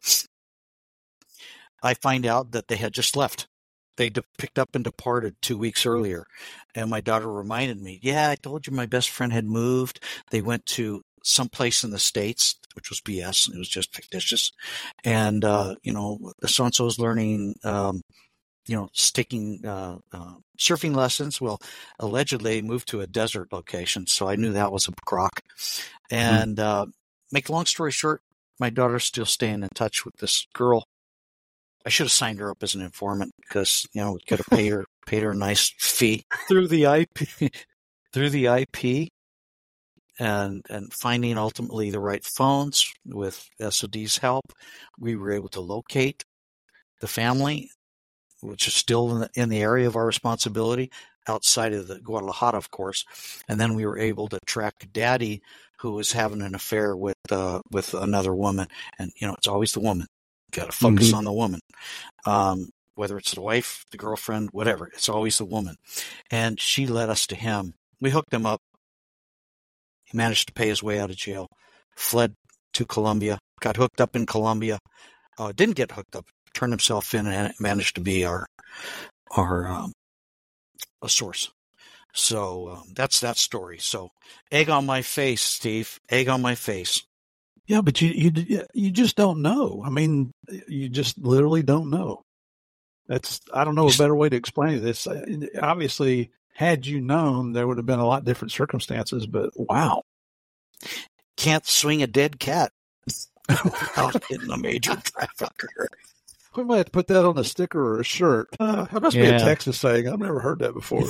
Speaker 1: I find out that they had just left. They de- picked up and departed two weeks earlier. And my daughter reminded me, yeah, I told you my best friend had moved. They went to someplace in the States, which was B S. It was just fictitious. And, uh, you know, the so-and-so's learning, um, you know, sticking, uh, uh, surfing lessons. Well, allegedly moved to a desert location. So I knew that was a crock. And, uh, make a long story short, my daughter's still staying in touch with this girl. I should have signed her up as an informant because, you know, we could have paid her, paid her a nice fee through the I P, through the I P and, and finding ultimately the right phones with S O D's help. We were able to locate the family, which is still in the, in the area of our responsibility, outside of the Guadalajara, of course. And then we were able to track Daddy, who was having an affair with uh, with another woman. And, you know, it's always the woman. Got to focus mm-hmm. on the woman. Um, whether it's the wife, the girlfriend, whatever, it's always the woman. And she led us to him. We hooked him up. He managed to pay his way out of jail, fled to Colombia, got hooked up in Colombia, uh, didn't get hooked up, turned himself in and managed to be our, our, um, a source. So, um, that's that story. So egg on my face, Steve, egg on my face.
Speaker 2: Yeah, but you, you, you just don't know. I mean, you just literally don't know. That's, I don't know a better way to explain this. Obviously, had you known, there would have been a lot different circumstances, but wow.
Speaker 1: Can't swing a dead cat without hitting a major trafficker.
Speaker 2: We might have to put that on a sticker or a shirt. Uh, that must yeah. be a Texas saying. I've never heard that before.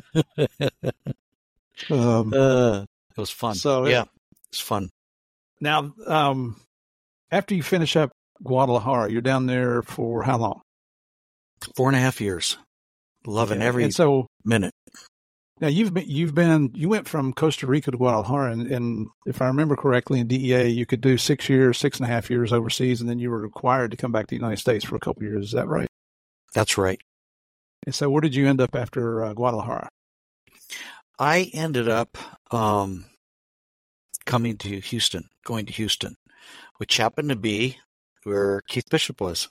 Speaker 2: um,
Speaker 1: uh, it was fun.
Speaker 2: So
Speaker 1: yeah, it was fun.
Speaker 2: Now, um, after you finish up Guadalajara, you're down there for how long?
Speaker 1: Four and a half years. Loving
Speaker 2: okay.
Speaker 1: every
Speaker 2: and so,
Speaker 1: minute.
Speaker 2: Now you've been, you've been, you went from Costa Rica to Guadalajara, and, and if I remember correctly, in D E A, you could do six years, six and a half years overseas, and then you were required to come back to the United States for a couple of years. Is that right?
Speaker 1: That's right.
Speaker 2: And so where did you end up after uh, Guadalajara?
Speaker 1: I ended up um, coming to Houston, going to Houston, which happened to be where Keith Bishop was.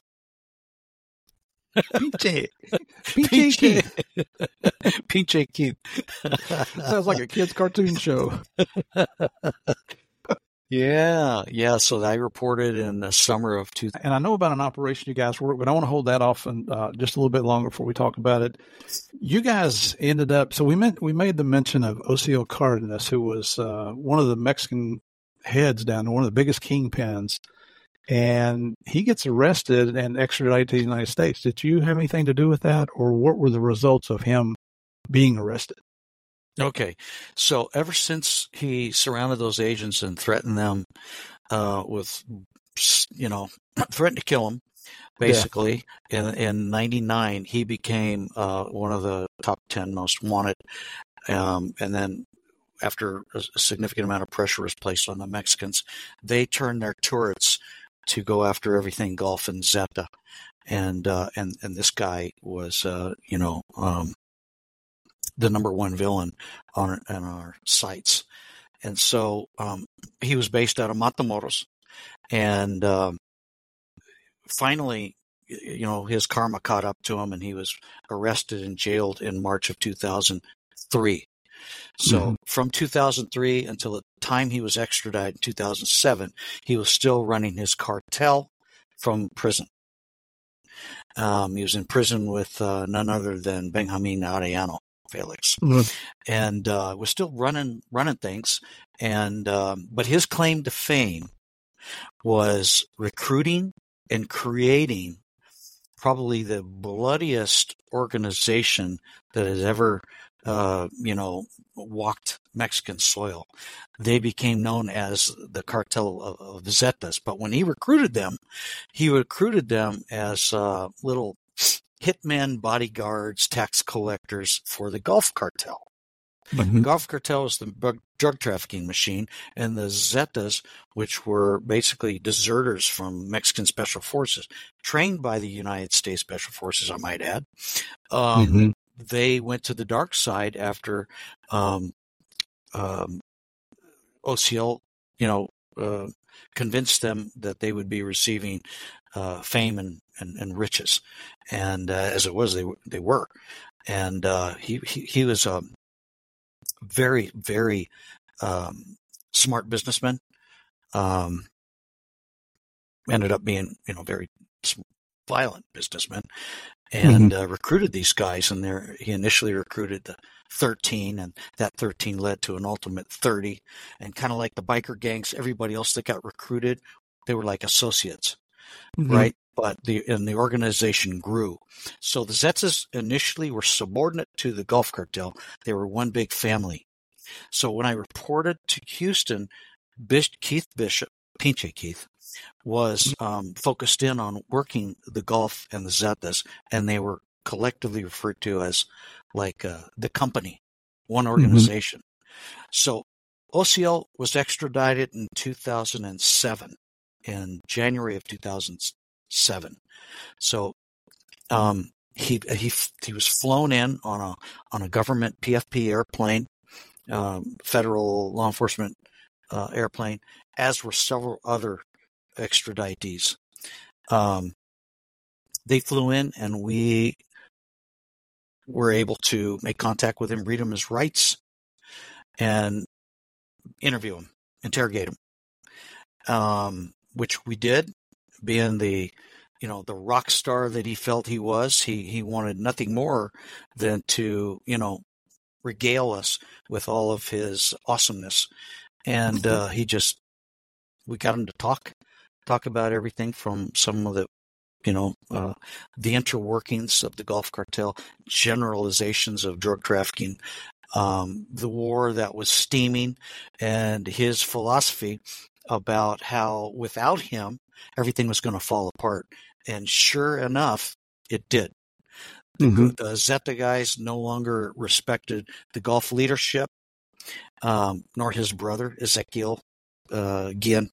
Speaker 2: P J. P J Keith.
Speaker 1: P J Keith.
Speaker 2: Sounds like a kid's cartoon show.
Speaker 1: Yeah, yeah. So I reported in the summer of two.
Speaker 2: And I know about an operation you guys work, but I want to hold that off and uh, just a little bit longer before we talk about it. You guys ended up. So we meant we made the mention of Osiel Cardenas, who was uh, one of the Mexican heads down there, one of the biggest kingpins, and he gets arrested and extradited to the United States. Did you have anything to do with that, or what were the results of him being arrested?
Speaker 1: Okay. So ever since he surrounded those agents and threatened them uh, with, you know, threatened to kill them, basically, yeah. in, in ninety-nine, he became uh, one of the top ten most wanted. Um, and then after a significant amount of pressure was placed on the Mexicans, they turned their turrets to go after everything Gulf and Zeta. And, uh, and, and this guy was, uh, you know, um, the number one villain on, on our sites. And so, um, he was based out of Matamoros, and, um, finally, you know, his karma caught up to him, and he was arrested and jailed in March of two thousand three. So mm-hmm. from two thousand three until the time he was extradited in two thousand seven, he was still running his cartel from prison. Um, he was in prison with uh, none other than Benjamin Arellano Felix, mm-hmm. and uh, was still running running things. And um, but his claim to fame was recruiting and creating probably the bloodiest organization that has ever, uh, you know, walked Mexican soil. They became known as the Cartel of, of Zetas. But when he recruited them, he recruited them as uh, little hitmen, bodyguards, tax collectors for the Gulf Cartel. Mm-hmm. The Gulf Cartel was the drug trafficking machine, and the Zetas, which were basically deserters from Mexican Special Forces, trained by the United States Special Forces, I might add. Um, mm-hmm. They went to the dark side after um, um, Osiel, you know, uh, convinced them that they would be receiving uh, fame and, and, and riches, and uh, as it was, they they were, and uh, he, he he was a very very um, smart businessman. Um, ended up being, you know, very violent businessman. And mm-hmm. uh, recruited these guys, and there he initially recruited the thirteen, and that thirteen led to an ultimate thirty. And kind of like the biker gangs, everybody else that got recruited, they were like associates, mm-hmm. right? But the and the organization grew. So the Zetas initially were subordinate to the Gulf Cartel. They were one big family. So when I reported to Houston, Bish, Keith Bishop, Pinche Keith, was um, focused in on working the Gulf and the Zetas, and they were collectively referred to as like uh, the company, one organization. Mm-hmm. So Osiel was extradited in two thousand seven, in January of two thousand seven. So um, he he he was flown in on a on a government P F P airplane, um, federal law enforcement uh, airplane, as were several other extraditees. Um, they flew in, and we were able to make contact with him, read him his rights, and interview him, interrogate him. Um, which we did, being the, you know, the rock star that he felt he was. He he wanted nothing more than to, you know, regale us with all of his awesomeness, and uh, he just, we got him to talk. Talk about everything from some of the, you know, uh, the interworkings of the Gulf Cartel, generalizations of drug trafficking, um, the war that was steaming, and his philosophy about how without him, everything was going to fall apart. And sure enough, it did. The,
Speaker 2: Mm-hmm.
Speaker 1: the Zeta guys no longer respected the Gulf leadership, um, nor his brother, Ezekiel uh, Guillen,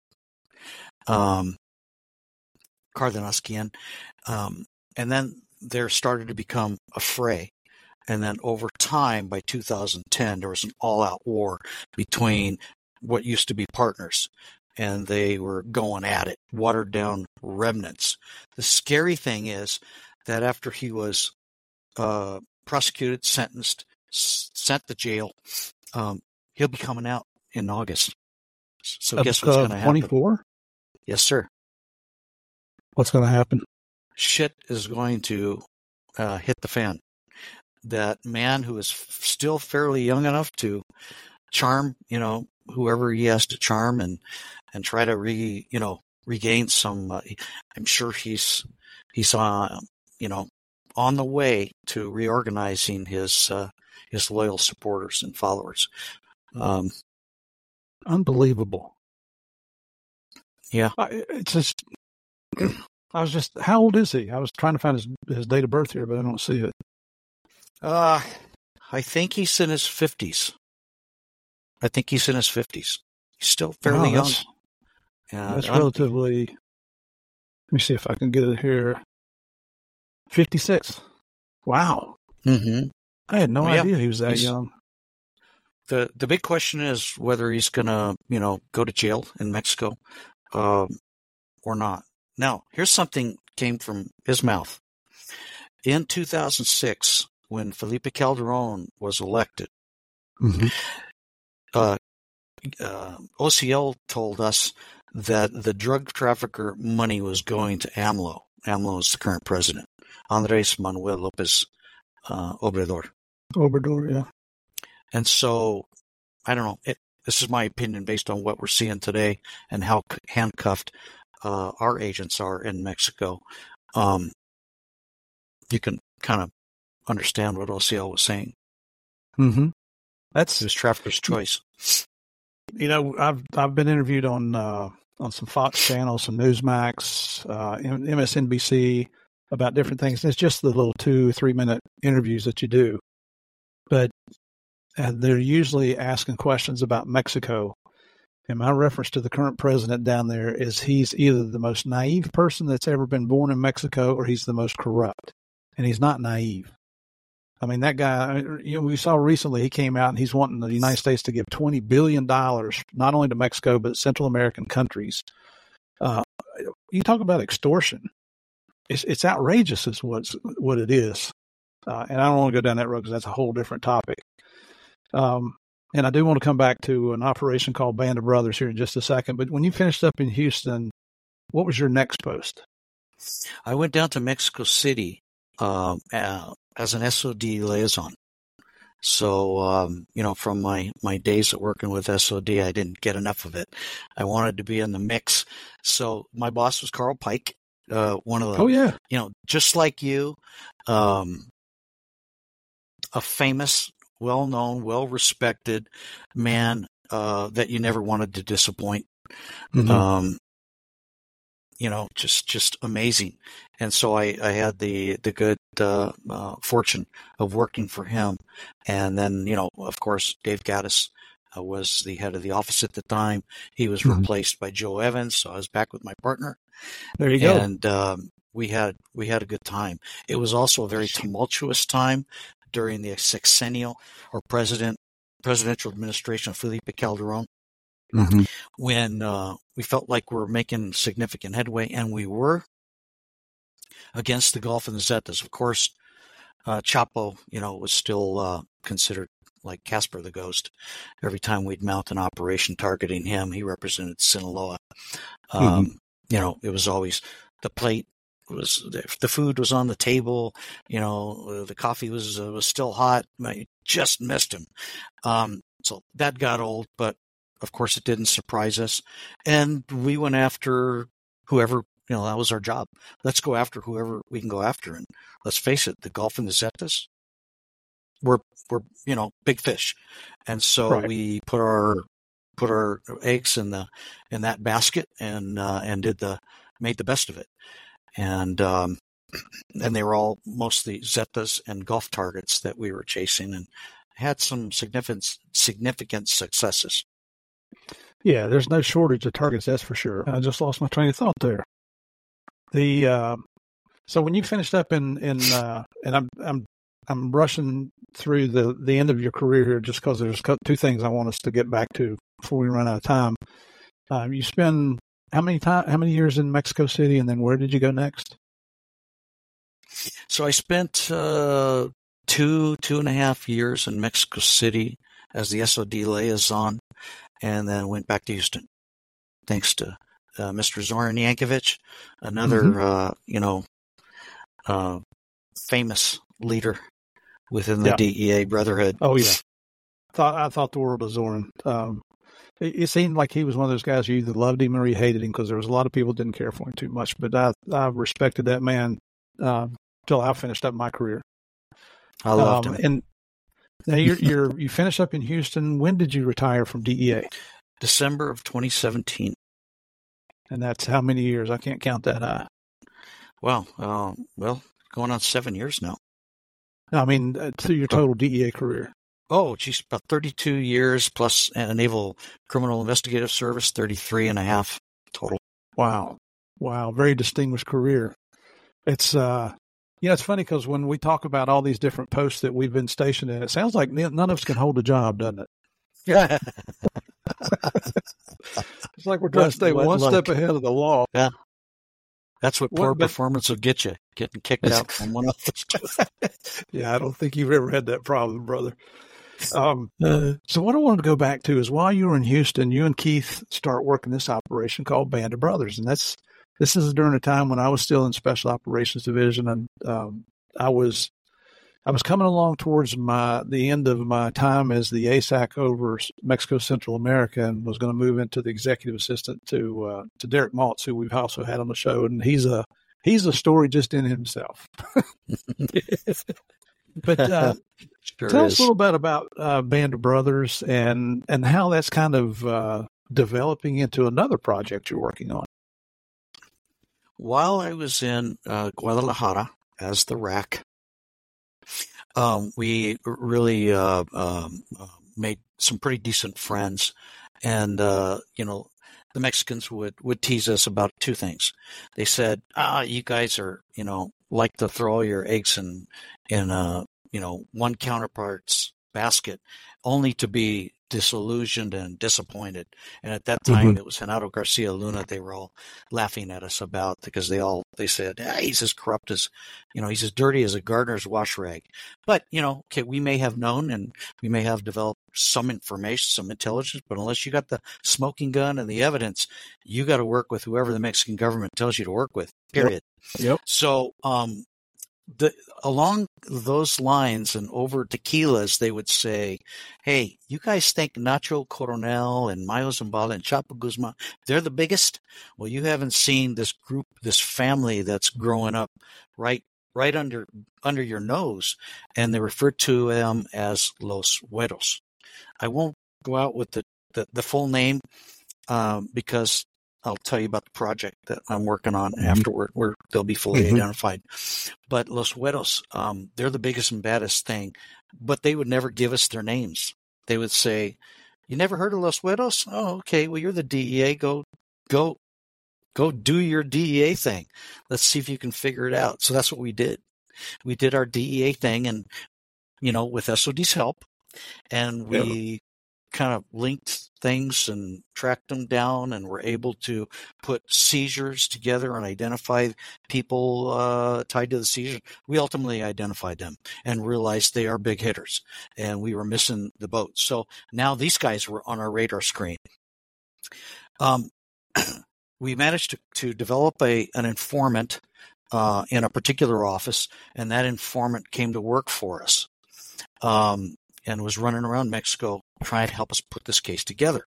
Speaker 1: um, Cardenas Guillen. Um, and then there started to become a fray. And then over time, by two thousand ten, there was an all-out war between what used to be partners, and they were going at it, watered down remnants. The scary thing is that after he was uh, prosecuted, sentenced, s- sent to jail, um, he'll be coming out in August. So
Speaker 2: Of,
Speaker 1: guess what's going to happen?
Speaker 2: twenty-four?
Speaker 1: Yes, sir.
Speaker 2: What's going to happen?
Speaker 1: Shit is going to uh, hit the fan. That man who is f- still fairly young enough to charm, you know, whoever he has to charm and, and try to re, you know, regain some, uh, I'm sure he's, he's, uh, you know, on the way to reorganizing his, uh, his loyal supporters and followers. Um,
Speaker 2: Unbelievable.
Speaker 1: Yeah.
Speaker 2: I, it's just, I was just, how old is he? I was trying to find his, his date of birth here, but I don't see it.
Speaker 1: Uh, I think he's in his fifties. I think he's in his fifties. He's still fairly
Speaker 2: Wow,
Speaker 1: young.
Speaker 2: that's,
Speaker 1: Yeah,
Speaker 2: that's
Speaker 1: I'm-
Speaker 2: relatively, let me see if I can get it here. fifty-six. Wow.
Speaker 1: Mhm.
Speaker 2: I had no
Speaker 1: Oh, yeah.
Speaker 2: idea he was that
Speaker 1: He's-
Speaker 2: young.
Speaker 1: The the big question is whether he's gonna, you know, go to jail in Mexico, um, or not. Now, here's something came from his mouth. In two thousand six, when Felipe Calderon was elected,
Speaker 2: Mm-hmm.
Speaker 1: uh, uh, O C L told us that the drug trafficker money was going to AMLO. AMLO is the current president, Andres Manuel Lopez uh, Obrador.
Speaker 2: Obrador, yeah.
Speaker 1: And so, I don't know. It, this is my opinion based on what we're seeing today and how c- handcuffed uh, our agents are in Mexico. Um, you can kind of understand what O C L was saying.
Speaker 2: Mm-hmm. That's,
Speaker 1: It was trafficker's choice.
Speaker 2: you know, I've I've been interviewed on uh, on some Fox channels, some Newsmax, uh, M S N B C about different things. It's just the little two, three minute interviews that you do, but uh, they're usually asking questions about Mexico. And my reference to the current president down there is he's either the most naive person that's ever been born in Mexico, or he's the most corrupt, and he's not naive. I mean, that guy, you know, we saw recently he came out and he's wanting the United States to give twenty billion dollars, not only to Mexico, but Central American countries. Uh, you talk about extortion. It's, it's outrageous is what's, what it is. Uh, and I don't want to go down that road because that's a whole different topic. Um, and I do want to come back to an operation called Band of Brothers here in just a second. But when you finished up in Houston, what was your next post?
Speaker 1: I went down to Mexico City um, uh, as an S O D liaison. So, um, you know, from my, my days at working with S O D, I didn't get enough of it. I wanted to be in the mix. So my boss was Carl Pike, uh, one of the,
Speaker 2: Oh, yeah.
Speaker 1: you know, just like you, um, a famous, well-known, well-respected man uh, that you never wanted to disappoint.
Speaker 2: Mm-hmm.
Speaker 1: Um, you know, just just amazing. And so I, I had the the good uh, uh, fortune of working for him. And then, you know, of course, Dave Gaddis uh, was the head of the office at the time. He was
Speaker 2: Mhm.
Speaker 1: replaced by Joe Evans, so I was back with my partner.
Speaker 2: There you go.
Speaker 1: And um, we had we had a good time. It was also a very tumultuous time during the sexennial or president presidential administration of Felipe Calderon,
Speaker 2: Mm-hmm.
Speaker 1: when uh, we felt like we were making significant headway, and we were against the Gulf and the Zetas. Of course, uh, Chapo, you know, was still uh, considered like Casper the Ghost. Every time we'd mount an operation targeting him, he represented Sinaloa. Um,
Speaker 2: Mm-hmm.
Speaker 1: You know, it was always the plate was the food was on the table. You know, the coffee was uh, was still hot. I just missed him. Um, so that got old, but of course it didn't surprise us. And we went after whoever, you know, that was our job. Let's go after whoever we can go after. And let's face it, the Gulf and the Zetas were, were, you know, big fish. And so
Speaker 2: Right.
Speaker 1: we put our, put our eggs in the, in that basket and, uh, and did the, made the best of it. And, um, and they were all mostly Zetas and Gulf targets that we were chasing, and had some significant significant successes.
Speaker 2: Yeah, there's no shortage of targets, that's for sure. I just lost my train of thought there. The uh, so when you finished up in in uh, and I'm I'm I'm rushing through the, the end of your career here just because there's two things I want us to get back to before we run out of time. Uh, you spend how many time how many years in Mexico City, and then where did you go next?
Speaker 1: So I spent uh, two two and a half years in Mexico City as the S O D liaison, and then went back to Houston, thanks to uh, Mister Zoran Yankovic, another mm-hmm. uh, you know uh, famous leader within the yeah. D E A Brotherhood.
Speaker 2: Oh yeah, thought I thought the world of Zoran. Um, it, it seemed like he was one of those guys you either loved him or you hated him, because there was a lot of people who didn't care for him too much. But I I respected that man uh, till I finished up my career.
Speaker 1: I loved um,
Speaker 2: him. And now you're, you're you finished up in Houston. When did you retire from D E A?
Speaker 1: December of twenty seventeen.
Speaker 2: And that's how many years? I can't count that high.
Speaker 1: Well, uh, well, going on seven years now.
Speaker 2: I mean, uh, to your total D E A career.
Speaker 1: Oh, geez, about thirty-two years plus a Naval Criminal Investigative Service, thirty-three and a half total.
Speaker 2: Wow. Wow. Very distinguished career. It's, uh, you know, it's funny because when we talk about all these different posts that we've been stationed in, it sounds like none of us can hold a job, doesn't it?
Speaker 1: Yeah.
Speaker 2: It's like we're trying to stay one step ahead of the law.
Speaker 1: Yeah. That's what poor what, performance will get you, getting kicked out from one office.
Speaker 2: Yeah, I don't think you've ever had that problem, brother. Um, uh, so what I wanted to go back to is while you were in Houston, you and Keith start working this operation called Band of Brothers. And that's this is during a time when I was still in Special Operations Division, and um, I was I was coming along towards my the end of my time as the A S A C over Mexico Central America, and was going to move into the executive assistant to uh, to Derek Maltz, who we've also had on the show, and he's a he's a story just in himself. But uh, sure tell is. us a little bit about uh, Band of Brothers and and how that's kind of uh, developing into another project you're working on.
Speaker 1: While I was in uh, Guadalajara as the R A C, um, we really uh, um, uh, made some pretty decent friends, and uh, you know, the Mexicans would, would tease us about two things. They said, "Ah, you guys are, you know, like to throw all your eggs in in a you know one counterpart's basket, only to be disillusioned and disappointed." And at that time, mm-hmm. it was Genaro Garcia Luna. They were all laughing at us about, because they all they said, ah, he's as corrupt as, you know, he's as dirty as a gardener's wash rag. But you know, okay, we may have known and we may have developed some information, some intelligence, but unless you got the smoking gun and the evidence, you got to work with whoever the Mexican government tells you to work with. Period.
Speaker 2: Yep. yep.
Speaker 1: So, um, The, along those lines and over tequilas, they would say, hey, you guys think Nacho Coronel and Mayo Zambala and Chapo Guzman, they're the biggest? Well, you haven't seen this group, this family that's growing up right right under under your nose. And they refer to them as Los Güeros. I won't go out with the, the, the full name um, because I'll tell you about the project that I'm working on mm-hmm. afterward, where they'll be fully mm-hmm. identified. But Los Güeros, um, they're the biggest and baddest thing, but they would never give us their names. They would say, "You never heard of Los Güeros? Oh, okay. Well, you're the D E A. Go, go, go do your D E A thing. Let's see if you can figure it out." So that's what we did. We did our D E A thing, and, you know, with S O D's help, and we yeah. kind of linked things and tracked them down, and were able to put seizures together and identify people uh, tied to the seizure. We ultimately identified them and realized they are big hitters, and we were missing the boat. So now these guys were on our radar screen. Um, we managed to, to develop a an informant uh, in a particular office, and that informant came to work for us. Um, and was running around Mexico trying to help us put this case together.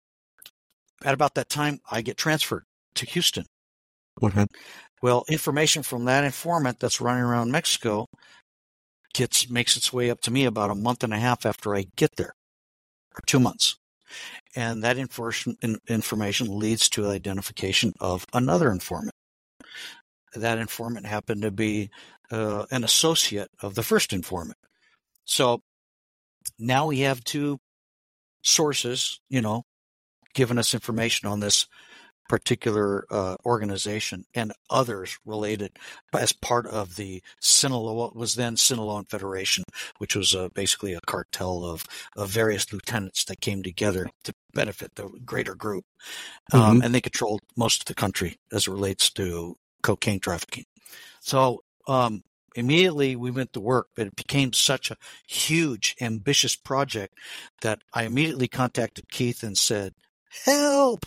Speaker 1: At about that time, I get transferred to Houston.
Speaker 2: Okay.
Speaker 1: Well, information from that informant that's running around Mexico gets makes its way up to me about a month and a half after I get there, or two months. And that information information leads to the identification of another informant. that informant happened to be uh, an associate of the first informant. So now we have two sources, you know, giving us information on this particular uh, organization and others related as part of the Sinaloa, what was then Sinaloan Federation, which was uh, basically a cartel of, of various lieutenants that came together to benefit the greater group. Um, mm-hmm. And they controlled most of the country as it relates to cocaine trafficking. So um, immediately we went to work, but it became such a huge, ambitious project that I immediately contacted Keith and said, help!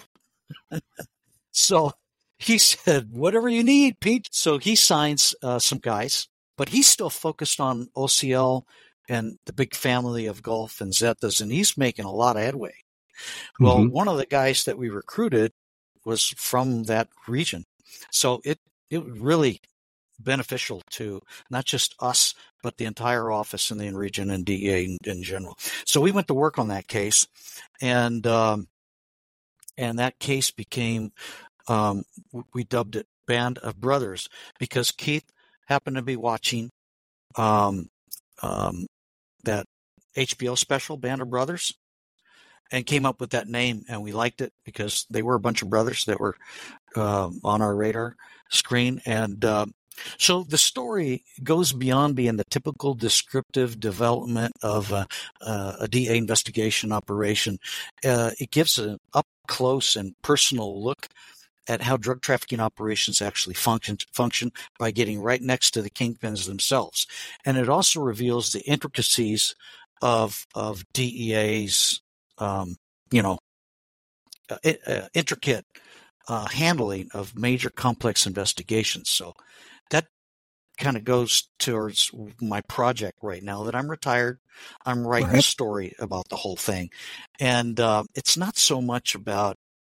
Speaker 1: So he said, whatever you need, Pete. So he signs uh, some guys, but he's still focused on O C L and the big family of Gulf and Zetas, and he's making a lot of headway. Mm-hmm. Well, one of the guys that we recruited was from that region. So it, it was really beneficial to not just us, but the entire office in the region and D E A in, in general. So we went to work on that case, and um, And that case became, um, we dubbed it Band of Brothers, because Keith happened to be watching um, um, that H B O special, Band of Brothers, and came up with that name. And we liked it because they were a bunch of brothers that were uh, on our radar screen. And uh, so the story goes beyond being the typical descriptive development of a, a D A investigation operation. Uh, it gives an up-close and personal look at how drug trafficking operations actually function, function by getting right next to the kingpins themselves. And it also reveals the intricacies of of D E A's, um, you know, uh, uh, intricate uh, handling of major complex investigations. So that kind of goes towards my project right now that I'm retired. I'm writing right. a story about the whole thing. And uh, it's not so much about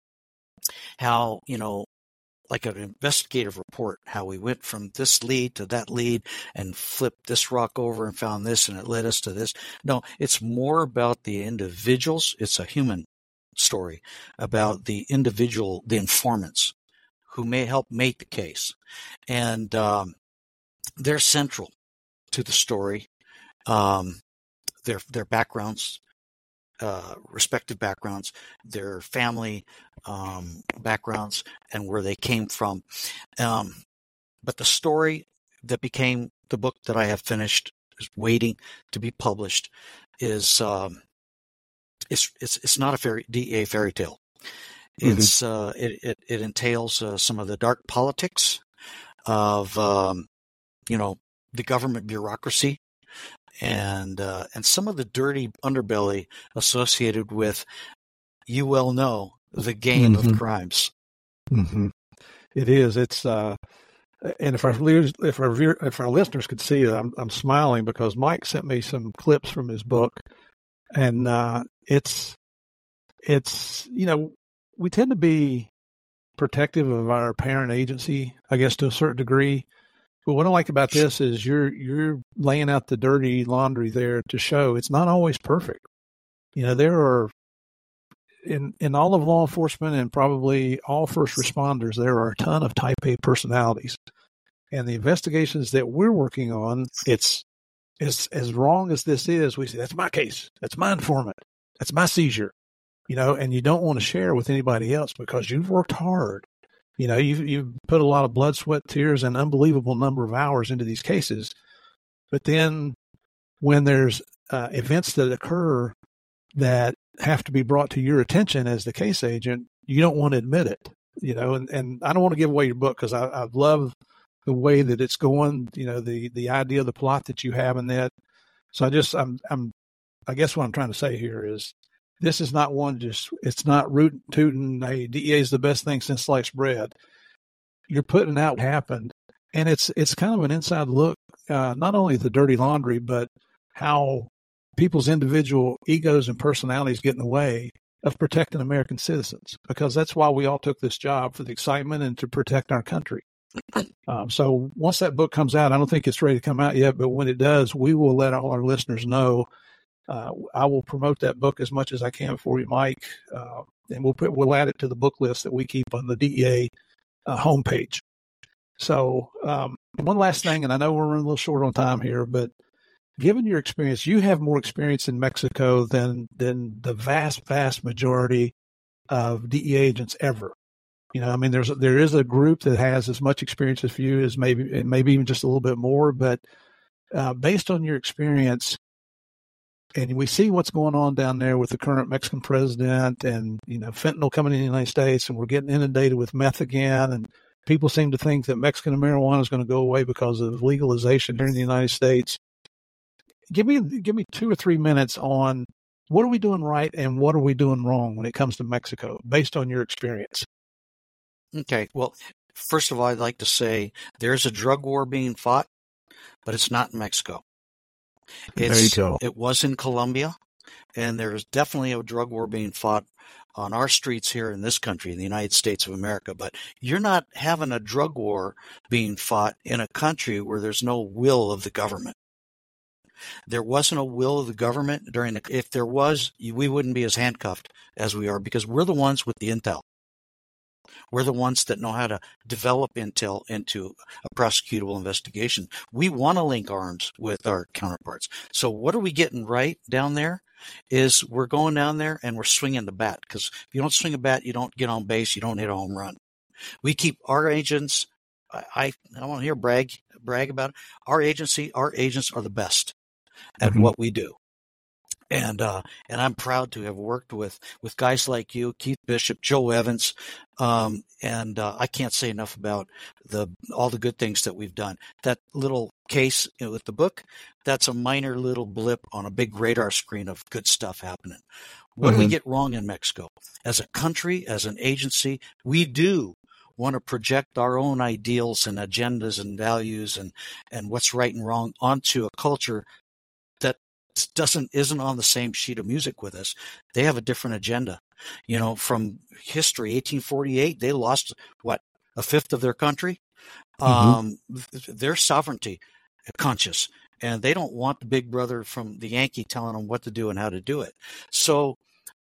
Speaker 1: how, you know, like an investigative report, how we went from this lead to that lead and flipped this rock over and found this and it led us to this. No, it's more about the individuals. It's a human story about the individual, the informants who may help make the case. And um, they're central to the story. Um, their their backgrounds, uh, respective backgrounds, their family um, backgrounds, and where they came from. Um, but the story that became the book that I have finished, is waiting to be published, is um, it's it's it's not a fairy D E A fairy tale. Mm-hmm. It's uh, it, it it entails uh, some of the dark politics of um, you know the government bureaucracy. And uh, and some of the dirty underbelly associated with, you well know, the game mm-hmm. of crimes.
Speaker 2: Mm-hmm. It is. It's uh, and if our if our if our listeners could see it, I'm I'm smiling because Mike sent me some clips from his book, and uh, it's it's you know we tend to be protective of our parent agency, I guess, to a certain degree. But what I like about this is you're you're laying out the dirty laundry there to show it's not always perfect. You know, there are in in all of law enforcement and probably all first responders, there are a ton of type A personalities. And the investigations that we're working on, it's it's as wrong as this is, we say, that's my case, that's my informant, that's my seizure. You know, and you don't want to share with anybody else because you've worked hard. You know, you've, you've put a lot of blood, sweat, tears, and unbelievable number of hours into these cases. But then when there's uh, events that occur that have to be brought to your attention as the case agent, you don't want to admit it. You know, and, and I don't want to give away your book because I, I love the way that it's going, you know, the, the idea, the plot that you have in that. So I just, I'm, I'm, I guess what I'm trying to say here is, this is not one just, it's not rootin' tootin', hey, D E A is the best thing since sliced bread. You're putting out what happened. And it's it's kind of an inside look, uh, not only at the dirty laundry, but how people's individual egos and personalities get in the way of protecting American citizens. Because that's why we all took this job, for the excitement and to protect our country. Um, so once that book comes out, I don't think it's ready to come out yet, but when it does, we will let all our listeners know. Uh, I will promote that book as much as I can for you, Mike, uh, and we'll put we'll add it to the book list that we keep on the D E A uh, homepage. So, um, one last thing, and I know we're running a little short on time here, but given your experience, you have more experience in Mexico than than the vast, vast majority of D E A agents ever. You know, I mean, there's there is a group that has as much experience as you, as maybe maybe even just a little bit more. But uh, based on your experience, and we see what's going on down there with the current Mexican president, and you know, fentanyl coming in the United States, and we're getting inundated with meth again, and people seem to think that Mexican marijuana is going to go away because of legalization here in the United States. Give me give me two or three minutes on what are we doing right and what are we doing wrong when it comes to Mexico, based on your experience.
Speaker 1: Okay. Well, first of all, I'd like to say there's a drug war being fought, but it's not in Mexico. It's,
Speaker 2: there you go.
Speaker 1: It was in Colombia, and there's definitely a drug war being fought on our streets here in this country, in the United States of America. But you're not having a drug war being fought in a country where there's no will of the government. There wasn't a will of the government during the, if there was, we wouldn't be as handcuffed as we are, because we're the ones with the intel. We're the ones that know how to develop intel into a prosecutable investigation. We want to link arms with our counterparts. So what are we getting right down there is we're going down there and we're swinging the bat, because if you don't swing a bat, you don't get on base, you don't hit a home run. We keep our agents, I, I, I want to hear brag, brag about it. Our agency, our agents are the best at mm-hmm. what we do. And, uh, and I'm proud to have worked with, with guys like you, Keith Bishop, Joe Evans. Um, and, uh, I can't say enough about the, all the good things that we've done. That little case you know, with the book, that's a minor little blip on a big radar screen of good stuff happening. What mm-hmm. do we get wrong in Mexico? As a country, as an agency, we do want to project our own ideals and agendas and values and, and what's right and wrong onto a culture that doesn't isn't on the same sheet of music with us. They have a different agenda. You know, from history, eighteen forty-eight, they lost what, a fifth of their country. Mm-hmm. Um, their sovereignty conscious, and they don't want the big brother from the Yankee telling them what to do and how to do it. So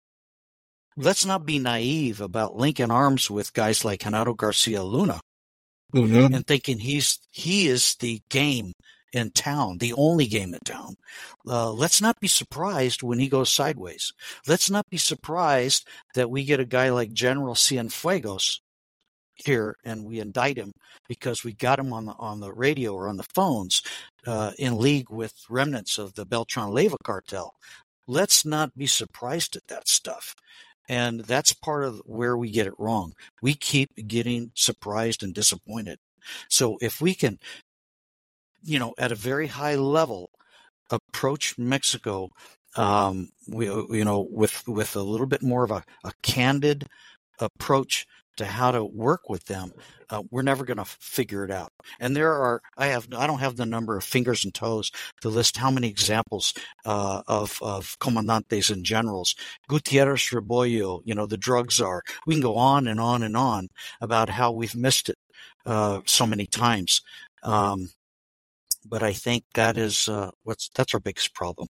Speaker 1: let's not be naive about linking arms with guys like Genaro Garcia Luna mm-hmm. and thinking he's he is the game in town, the only game in town. Uh, let's not be surprised when he goes sideways. Let's not be surprised that we get a guy like General Cienfuegos here and we indict him because we got him on the on the radio or on the phones uh, in league with remnants of the Beltran Leyva cartel. Let's not be surprised at that stuff. And that's part of where we get it wrong. We keep getting surprised and disappointed. So if we can, you know, at a very high level, approach Mexico, um, we, you know, with with a little bit more of a, a candid approach to how to work with them, uh, we're never going to figure it out. And there are, I have, I don't have the number of fingers and toes to list how many examples uh, of of comandantes and generals. Gutierrez Rebollo, you know, the drug czar. We can go on and on and on about how we've missed it uh, so many times. Um, But I think that is uh, what's that's our biggest problem.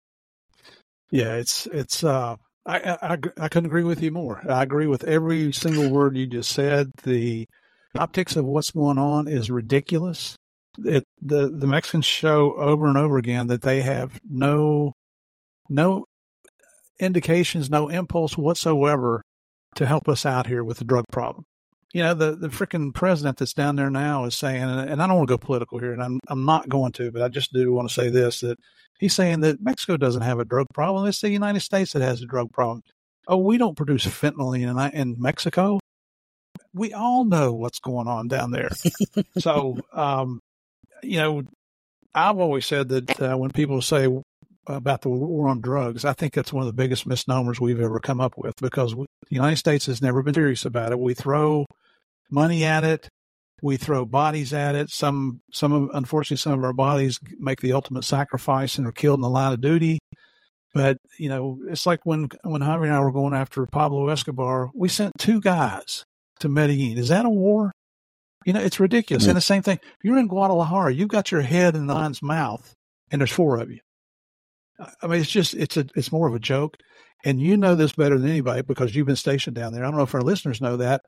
Speaker 2: Yeah, it's it's. Uh, I, I I couldn't agree with you more. I agree with every single word you just said. The optics of what's going on is ridiculous. It, the the Mexicans show over and over again that they have no no indications, no impulse whatsoever to help us out here with the drug problem. You know, the, the freaking president that's down there now is saying, and I don't want to go political here, and I'm I'm not going to, but I just do want to say this, that he's saying that Mexico doesn't have a drug problem. It's the United States that has a drug problem. Oh, we don't produce fentanyl in, in Mexico. We all know what's going on down there. So, um, you know, I've always said that uh, when people say about the war on drugs, I think that's one of the biggest misnomers we've ever come up with, because we, the United States has never been serious about it. We throw money at it. We throw bodies at it. Some, some of, unfortunately, some of our bodies make the ultimate sacrifice and are killed in the line of duty. But, you know, it's like when, when Javier and I were going after Pablo Escobar, we sent two guys to Medellin. Is that a war? You know, it's ridiculous. Mm-hmm. And the same thing, you're in Guadalajara, you've got your head in the lion's mouth, and there's four of you. I mean, it's just, it's a, it's more of a joke. And you know this better than anybody because you've been stationed down there. I don't know if our listeners know that,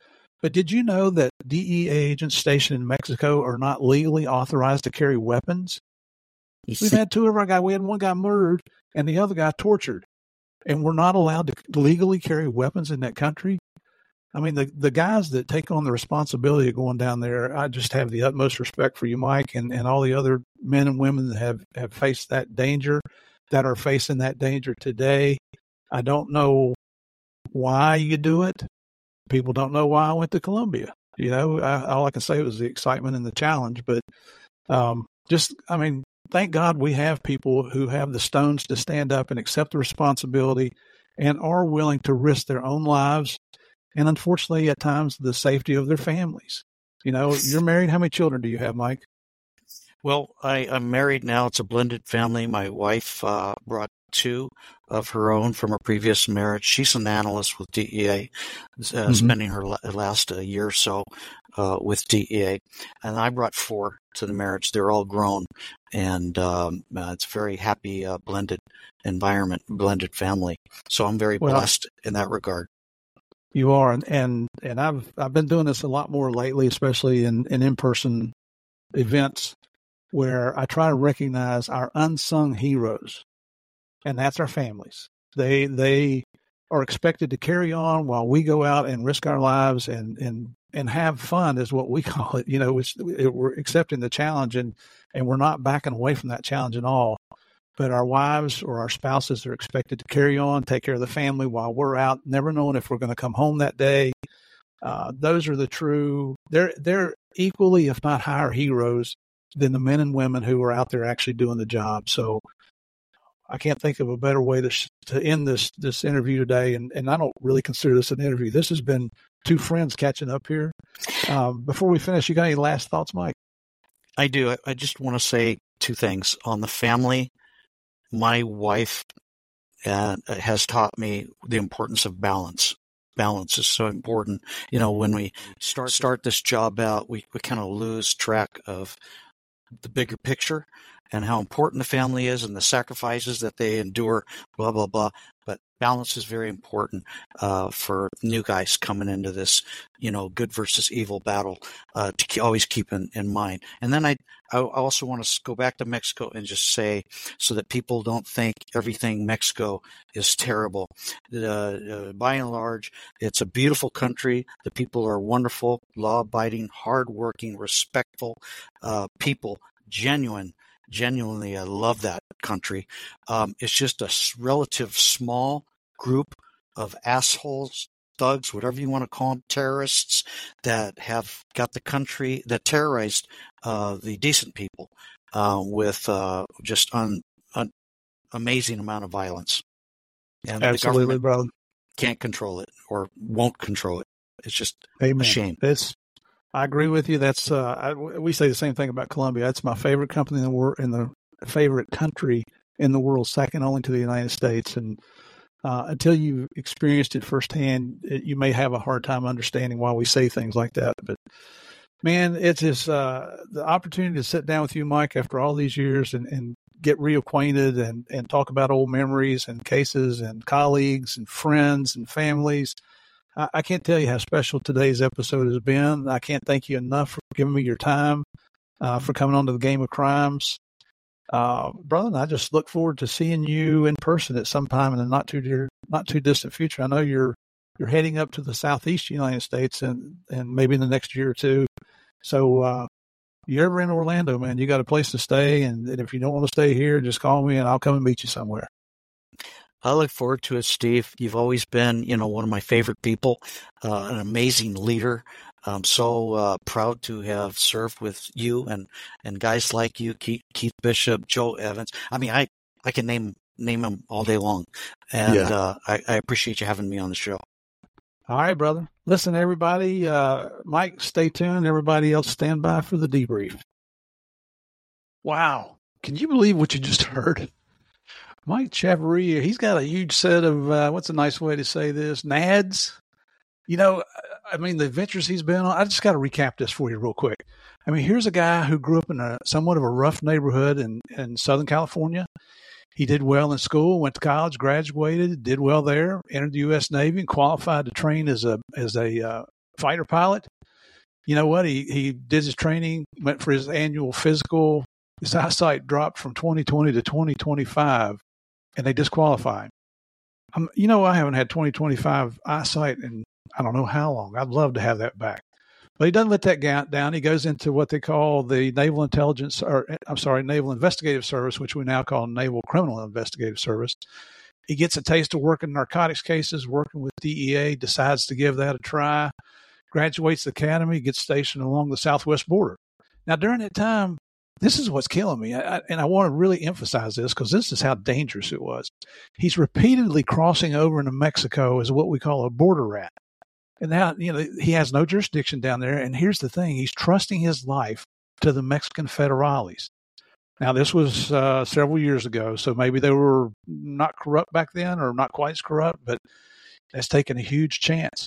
Speaker 2: But did you know that D E A agents stationed in Mexico are not legally authorized to carry weapons? We've had two of our guys. We had one guy murdered and the other guy tortured. And we're not allowed to legally carry weapons in that country. I mean, the, the guys that take on the responsibility of going down there, I just have the utmost respect for you, Mike, and, and all the other men and women that have, have faced that danger, that are facing that danger today. I don't know why you do it. People don't know why I went to Colombia. You know, I, all I can say was the excitement and the challenge. But um, just, I mean, thank God we have people who have the stones to stand up and accept the responsibility and are willing to risk their own lives and, unfortunately, at times, the safety of their families. You know, you're married. How many children do you have, Mike?
Speaker 1: Well, I, I'm married now. It's a blended family. My wife uh, brought two of her own from a previous marriage. She's an analyst with D E A, uh, mm-hmm. spending her la- last uh, year or so uh, with D E A. And I brought four to the marriage. They're all grown. And um, uh, it's a very happy uh, blended environment, blended family. So I'm very well, blessed in that regard.
Speaker 2: You are. And, and, and I've, I've been doing this a lot more lately, especially in, in in-person events, where I try to recognize our unsung heroes, and that's our families. They they are expected to carry on while we go out and risk our lives and and, and have fun, is what we call it. You know, it's, it, we're accepting the challenge, and, and we're not backing away from that challenge at all. But our wives or our spouses are expected to carry on, take care of the family while we're out, never knowing if we're going to come home that day. Uh, those are the true, they're, they're equally, if not higher heroes than the men and women who are out there actually doing the job. So I can't think of a better way to to end this this interview today. And, and I don't really consider this an interview. This has been two friends catching up here. Um, before we finish, you got any last thoughts, Mike?
Speaker 1: I do. I, I just want to say two things. On the family, my wife uh, has taught me the importance of balance. Balance is so important. You know, when we start start this job out, we, we kind of lose track of the bigger picture and how important the family is and the sacrifices that they endure, blah, blah, blah. But balance is very important uh, for new guys coming into this, you know, good versus evil battle uh, to always keep in, in mind. And then I, I also want to go back to Mexico and just say, so that people don't think everything Mexico is terrible. Uh, uh, by and large, it's a beautiful country. The people are wonderful, law-abiding, hard-working, respectful uh, people, genuine. Genuinely, I love that country. Um, it's just a relative small group of assholes, thugs, whatever you want to call them, terrorists that have got the country, that terrorized uh, the decent people uh, with uh, just an un, amazing amount of violence. And
Speaker 2: absolutely,
Speaker 1: the government
Speaker 2: brother,
Speaker 1: can't control it or won't control it. It's just
Speaker 2: Amen.
Speaker 1: A shame.
Speaker 2: It's I agree with you. That's uh, I, we say the same thing about Colombia. That's my favorite company in the world, in the favorite country in the world, second only to the United States. And uh, until you've experienced it firsthand, it, you may have a hard time understanding why we say things like that. But man, it's just uh, the opportunity to sit down with you, Mike, after all these years and, and get reacquainted and, and talk about old memories and cases and colleagues and friends and families. I can't tell you how special today's episode has been. I can't thank you enough for giving me your time, uh, for coming on to the Game of Crimes. Uh, brother, and I just look forward to seeing you in person at some time in the not too dear, not too distant future. I know you're you're heading up to the southeast United States and, and maybe in the next year or two. So uh, you're ever in Orlando, man, you got a place to stay. And, and if you don't want to stay here, just call me and I'll come and meet you somewhere.
Speaker 1: I look forward to it, Steve. You've always been, you know, one of my favorite people, uh, an amazing leader. I'm so uh, proud to have served with you and, and guys like you, Keith, Keith Bishop, Joe Evans. I mean, I, I can name name them all day long, and yeah. uh, I, I appreciate you having me on the show.
Speaker 2: All right, brother. Listen, everybody, uh, Mike, stay tuned. Everybody else, stand by for the debrief. Wow. Can you believe what you just heard? Mike Chavarria, he's got a huge set of, uh, what's a nice way to say this, nads. You know, I mean, the adventures he's been on, I just got to recap this for you real quick. I mean, here's a guy who grew up in a somewhat of a rough neighborhood in, in Southern California. He did well in school, went to college, graduated, did well there, entered the U S Navy, and qualified to train as a as a uh, fighter pilot. You know what? He he did his training, went for his annual physical. His eyesight dropped from twenty twenty to twenty twenty-five, and they disqualified him. Um, you know, I haven't had twenty twenty-five eyesight in I don't know how long. I'd love to have that back. But he doesn't let that down. He goes into what they call the Naval Intelligence, or I'm sorry, Naval Investigative Service, which we now call Naval Criminal Investigative Service. He gets a taste of working narcotics cases, working with D E A, decides to give that a try, graduates the academy, gets stationed along the southwest border. Now, during that time, this is what's killing me, I, and I want to really emphasize this because this is how dangerous it was. He's repeatedly crossing over into Mexico as what we call a border rat. And now, you know, he has no jurisdiction down there. And here's the thing. He's trusting his life to the Mexican federales. Now, this was uh, several years ago, so maybe they were not corrupt back then or not quite as corrupt, but that's taken a huge chance.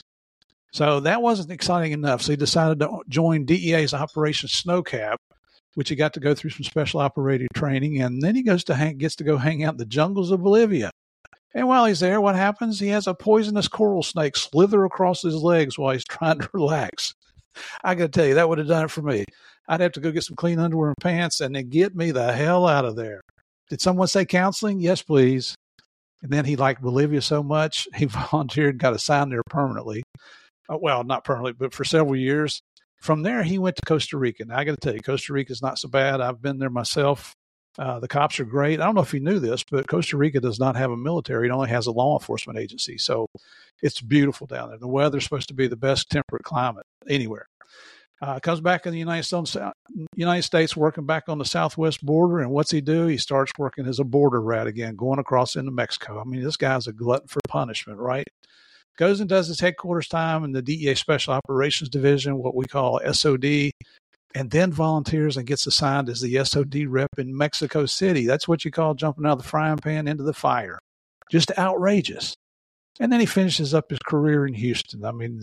Speaker 2: So that wasn't exciting enough. So he decided to join D E A's Operation Snowcap, which he got to go through some special operating training. And then he goes to hang, gets to go hang out in the jungles of Bolivia. And while he's there, what happens? He has a poisonous coral snake slither across his legs while he's trying to relax. I got to tell you, that would have done it for me. I'd have to go get some clean underwear and pants and then get me the hell out of there. Did someone say counseling? Yes, please. And then he liked Bolivia so much, he volunteered and got assigned there permanently. Uh, well, not permanently, but for several years. From there, he went to Costa Rica. Now, I got to tell you, Costa Rica is not so bad. I've been there myself. Uh, the cops are great. I don't know if you knew this, but Costa Rica does not have a military. It only has a law enforcement agency. So it's beautiful down there. The weather's supposed to be the best temperate climate anywhere. Uh, comes back in the United States, United States, working back on the southwest border. And what's he do? He starts working as a border rat again, going across into Mexico. I mean, this guy's a glutton for punishment, right? Goes and does his headquarters time in the D E A Special Operations Division, what we call S O D, and then volunteers and gets assigned as the S O D rep in Mexico City. That's what you call jumping out of the frying pan into the fire. Just outrageous. And then he finishes up his career in Houston. I mean,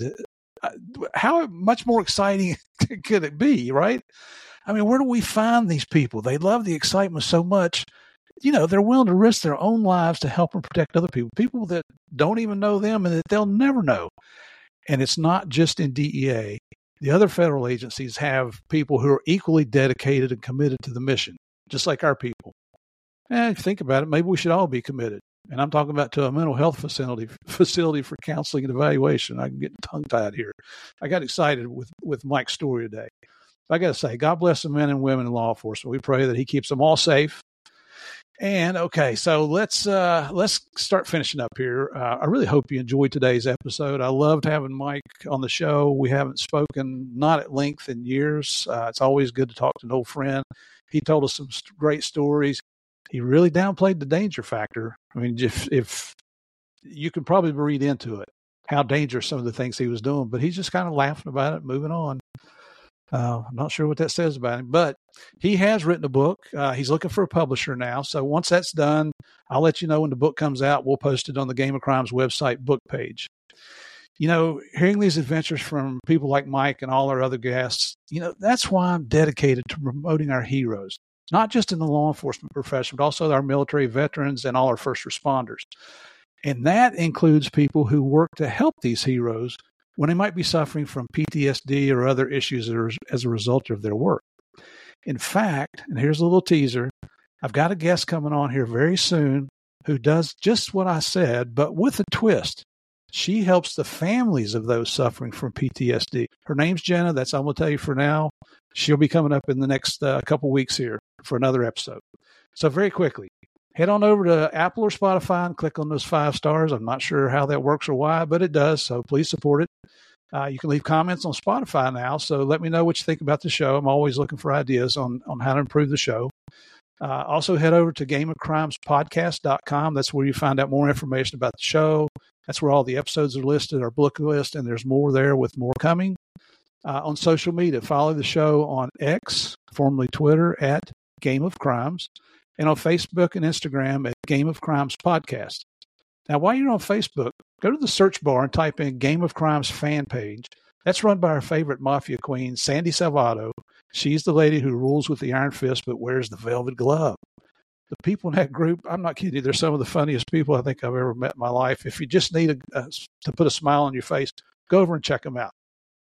Speaker 2: how much more exciting could it be, right? I mean, where do we find these people? They love the excitement so much. You know, they're willing to risk their own lives to help and protect other people, people that don't even know them and that they'll never know. And it's not just in D E A. The other federal agencies have people who are equally dedicated and committed to the mission, just like our people. And think about it, maybe we should all be committed. And I'm talking about to a mental health facility facility for counseling and evaluation. I can get tongue-tied here. I got excited with, with Mike's story today. I got to say, God bless the men and women in law enforcement. We pray that he keeps them all safe. And okay, so let's uh, let's start finishing up here. Uh, I really hope you enjoyed today's episode. I loved having Mike on the show. We haven't spoken not at length in years. Uh, it's always good to talk to an old friend. He told us some great stories. He really downplayed the danger factor. I mean, if, if you can probably read into it how dangerous some of the things he was doing, but he's just kind of laughing about it, moving on. Uh, I'm not sure what that says about him, but he has written a book. Uh, he's looking for a publisher now. So once that's done, I'll let you know when the book comes out. We'll post it on the Game of Crimes website book page. You know, hearing these adventures from people like Mike and all our other guests, you know, that's why I'm dedicated to promoting our heroes, not just in the law enforcement profession, but also our military veterans and all our first responders. And that includes people who work to help these heroes when they might be suffering from P T S D or other issues as a result of their work. In fact, and here's a little teaser, I've got a guest coming on here very soon who does just what I said, but with a twist. She helps the families of those suffering from P T S D. Her name's Jenna. That's all I'm going to tell you for now. She'll be coming up in the next uh, couple weeks here for another episode. So very quickly, head on over to Apple or Spotify and click on those five stars. I'm not sure how that works or why, but it does. So please support it. Uh, you can leave comments on Spotify now. So let me know what you think about the show. I'm always looking for ideas on, on how to improve the show. Uh, also head over to game of crimes podcast dot com. That's where you find out more information about the show. That's where all the episodes are listed, our book list, and there's more there with more coming. Uh, on social media, follow the show on X, formerly Twitter, at Game of Crimes, and on Facebook and Instagram at Game of Crimes Podcast. Now, while you're on Facebook, go to the search bar and type in Game of Crimes fan page. That's run by our favorite mafia queen, Sandy Salvato. She's the lady who rules with the iron fist but wears the velvet glove. The people in that group, I'm not kidding you, they're some of the funniest people I think I've ever met in my life. If you just need a, a, to put a smile on your face, go over and check them out.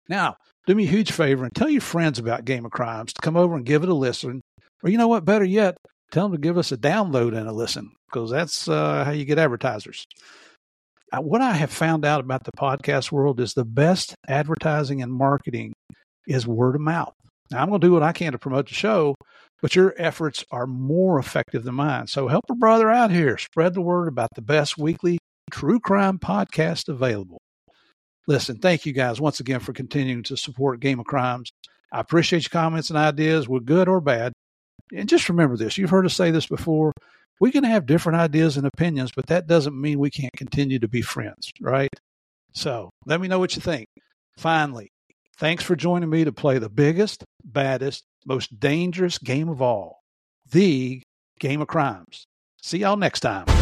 Speaker 2: Now, do me a huge favor and tell your friends about Game of Crimes to come over and give it a listen. Or you know what, better yet, tell them to give us a download and a listen, because that's uh, how you get advertisers. Uh, what I have found out about the podcast world is the best advertising and marketing is word of mouth. Now, I'm going to do what I can to promote the show, but your efforts are more effective than mine. So help a brother out here. Spread the word about the best weekly true crime podcast available. Listen, thank you guys once again for continuing to support Game of Crimes. I appreciate your comments and ideas, were good or bad. And just remember this, you've heard us say this before, we can have different ideas and opinions, but that doesn't mean we can't continue to be friends, right? So let me know what you think. Finally, thanks for joining me to play the biggest, baddest, most dangerous game of all, the Game of Crimes. See y'all next time.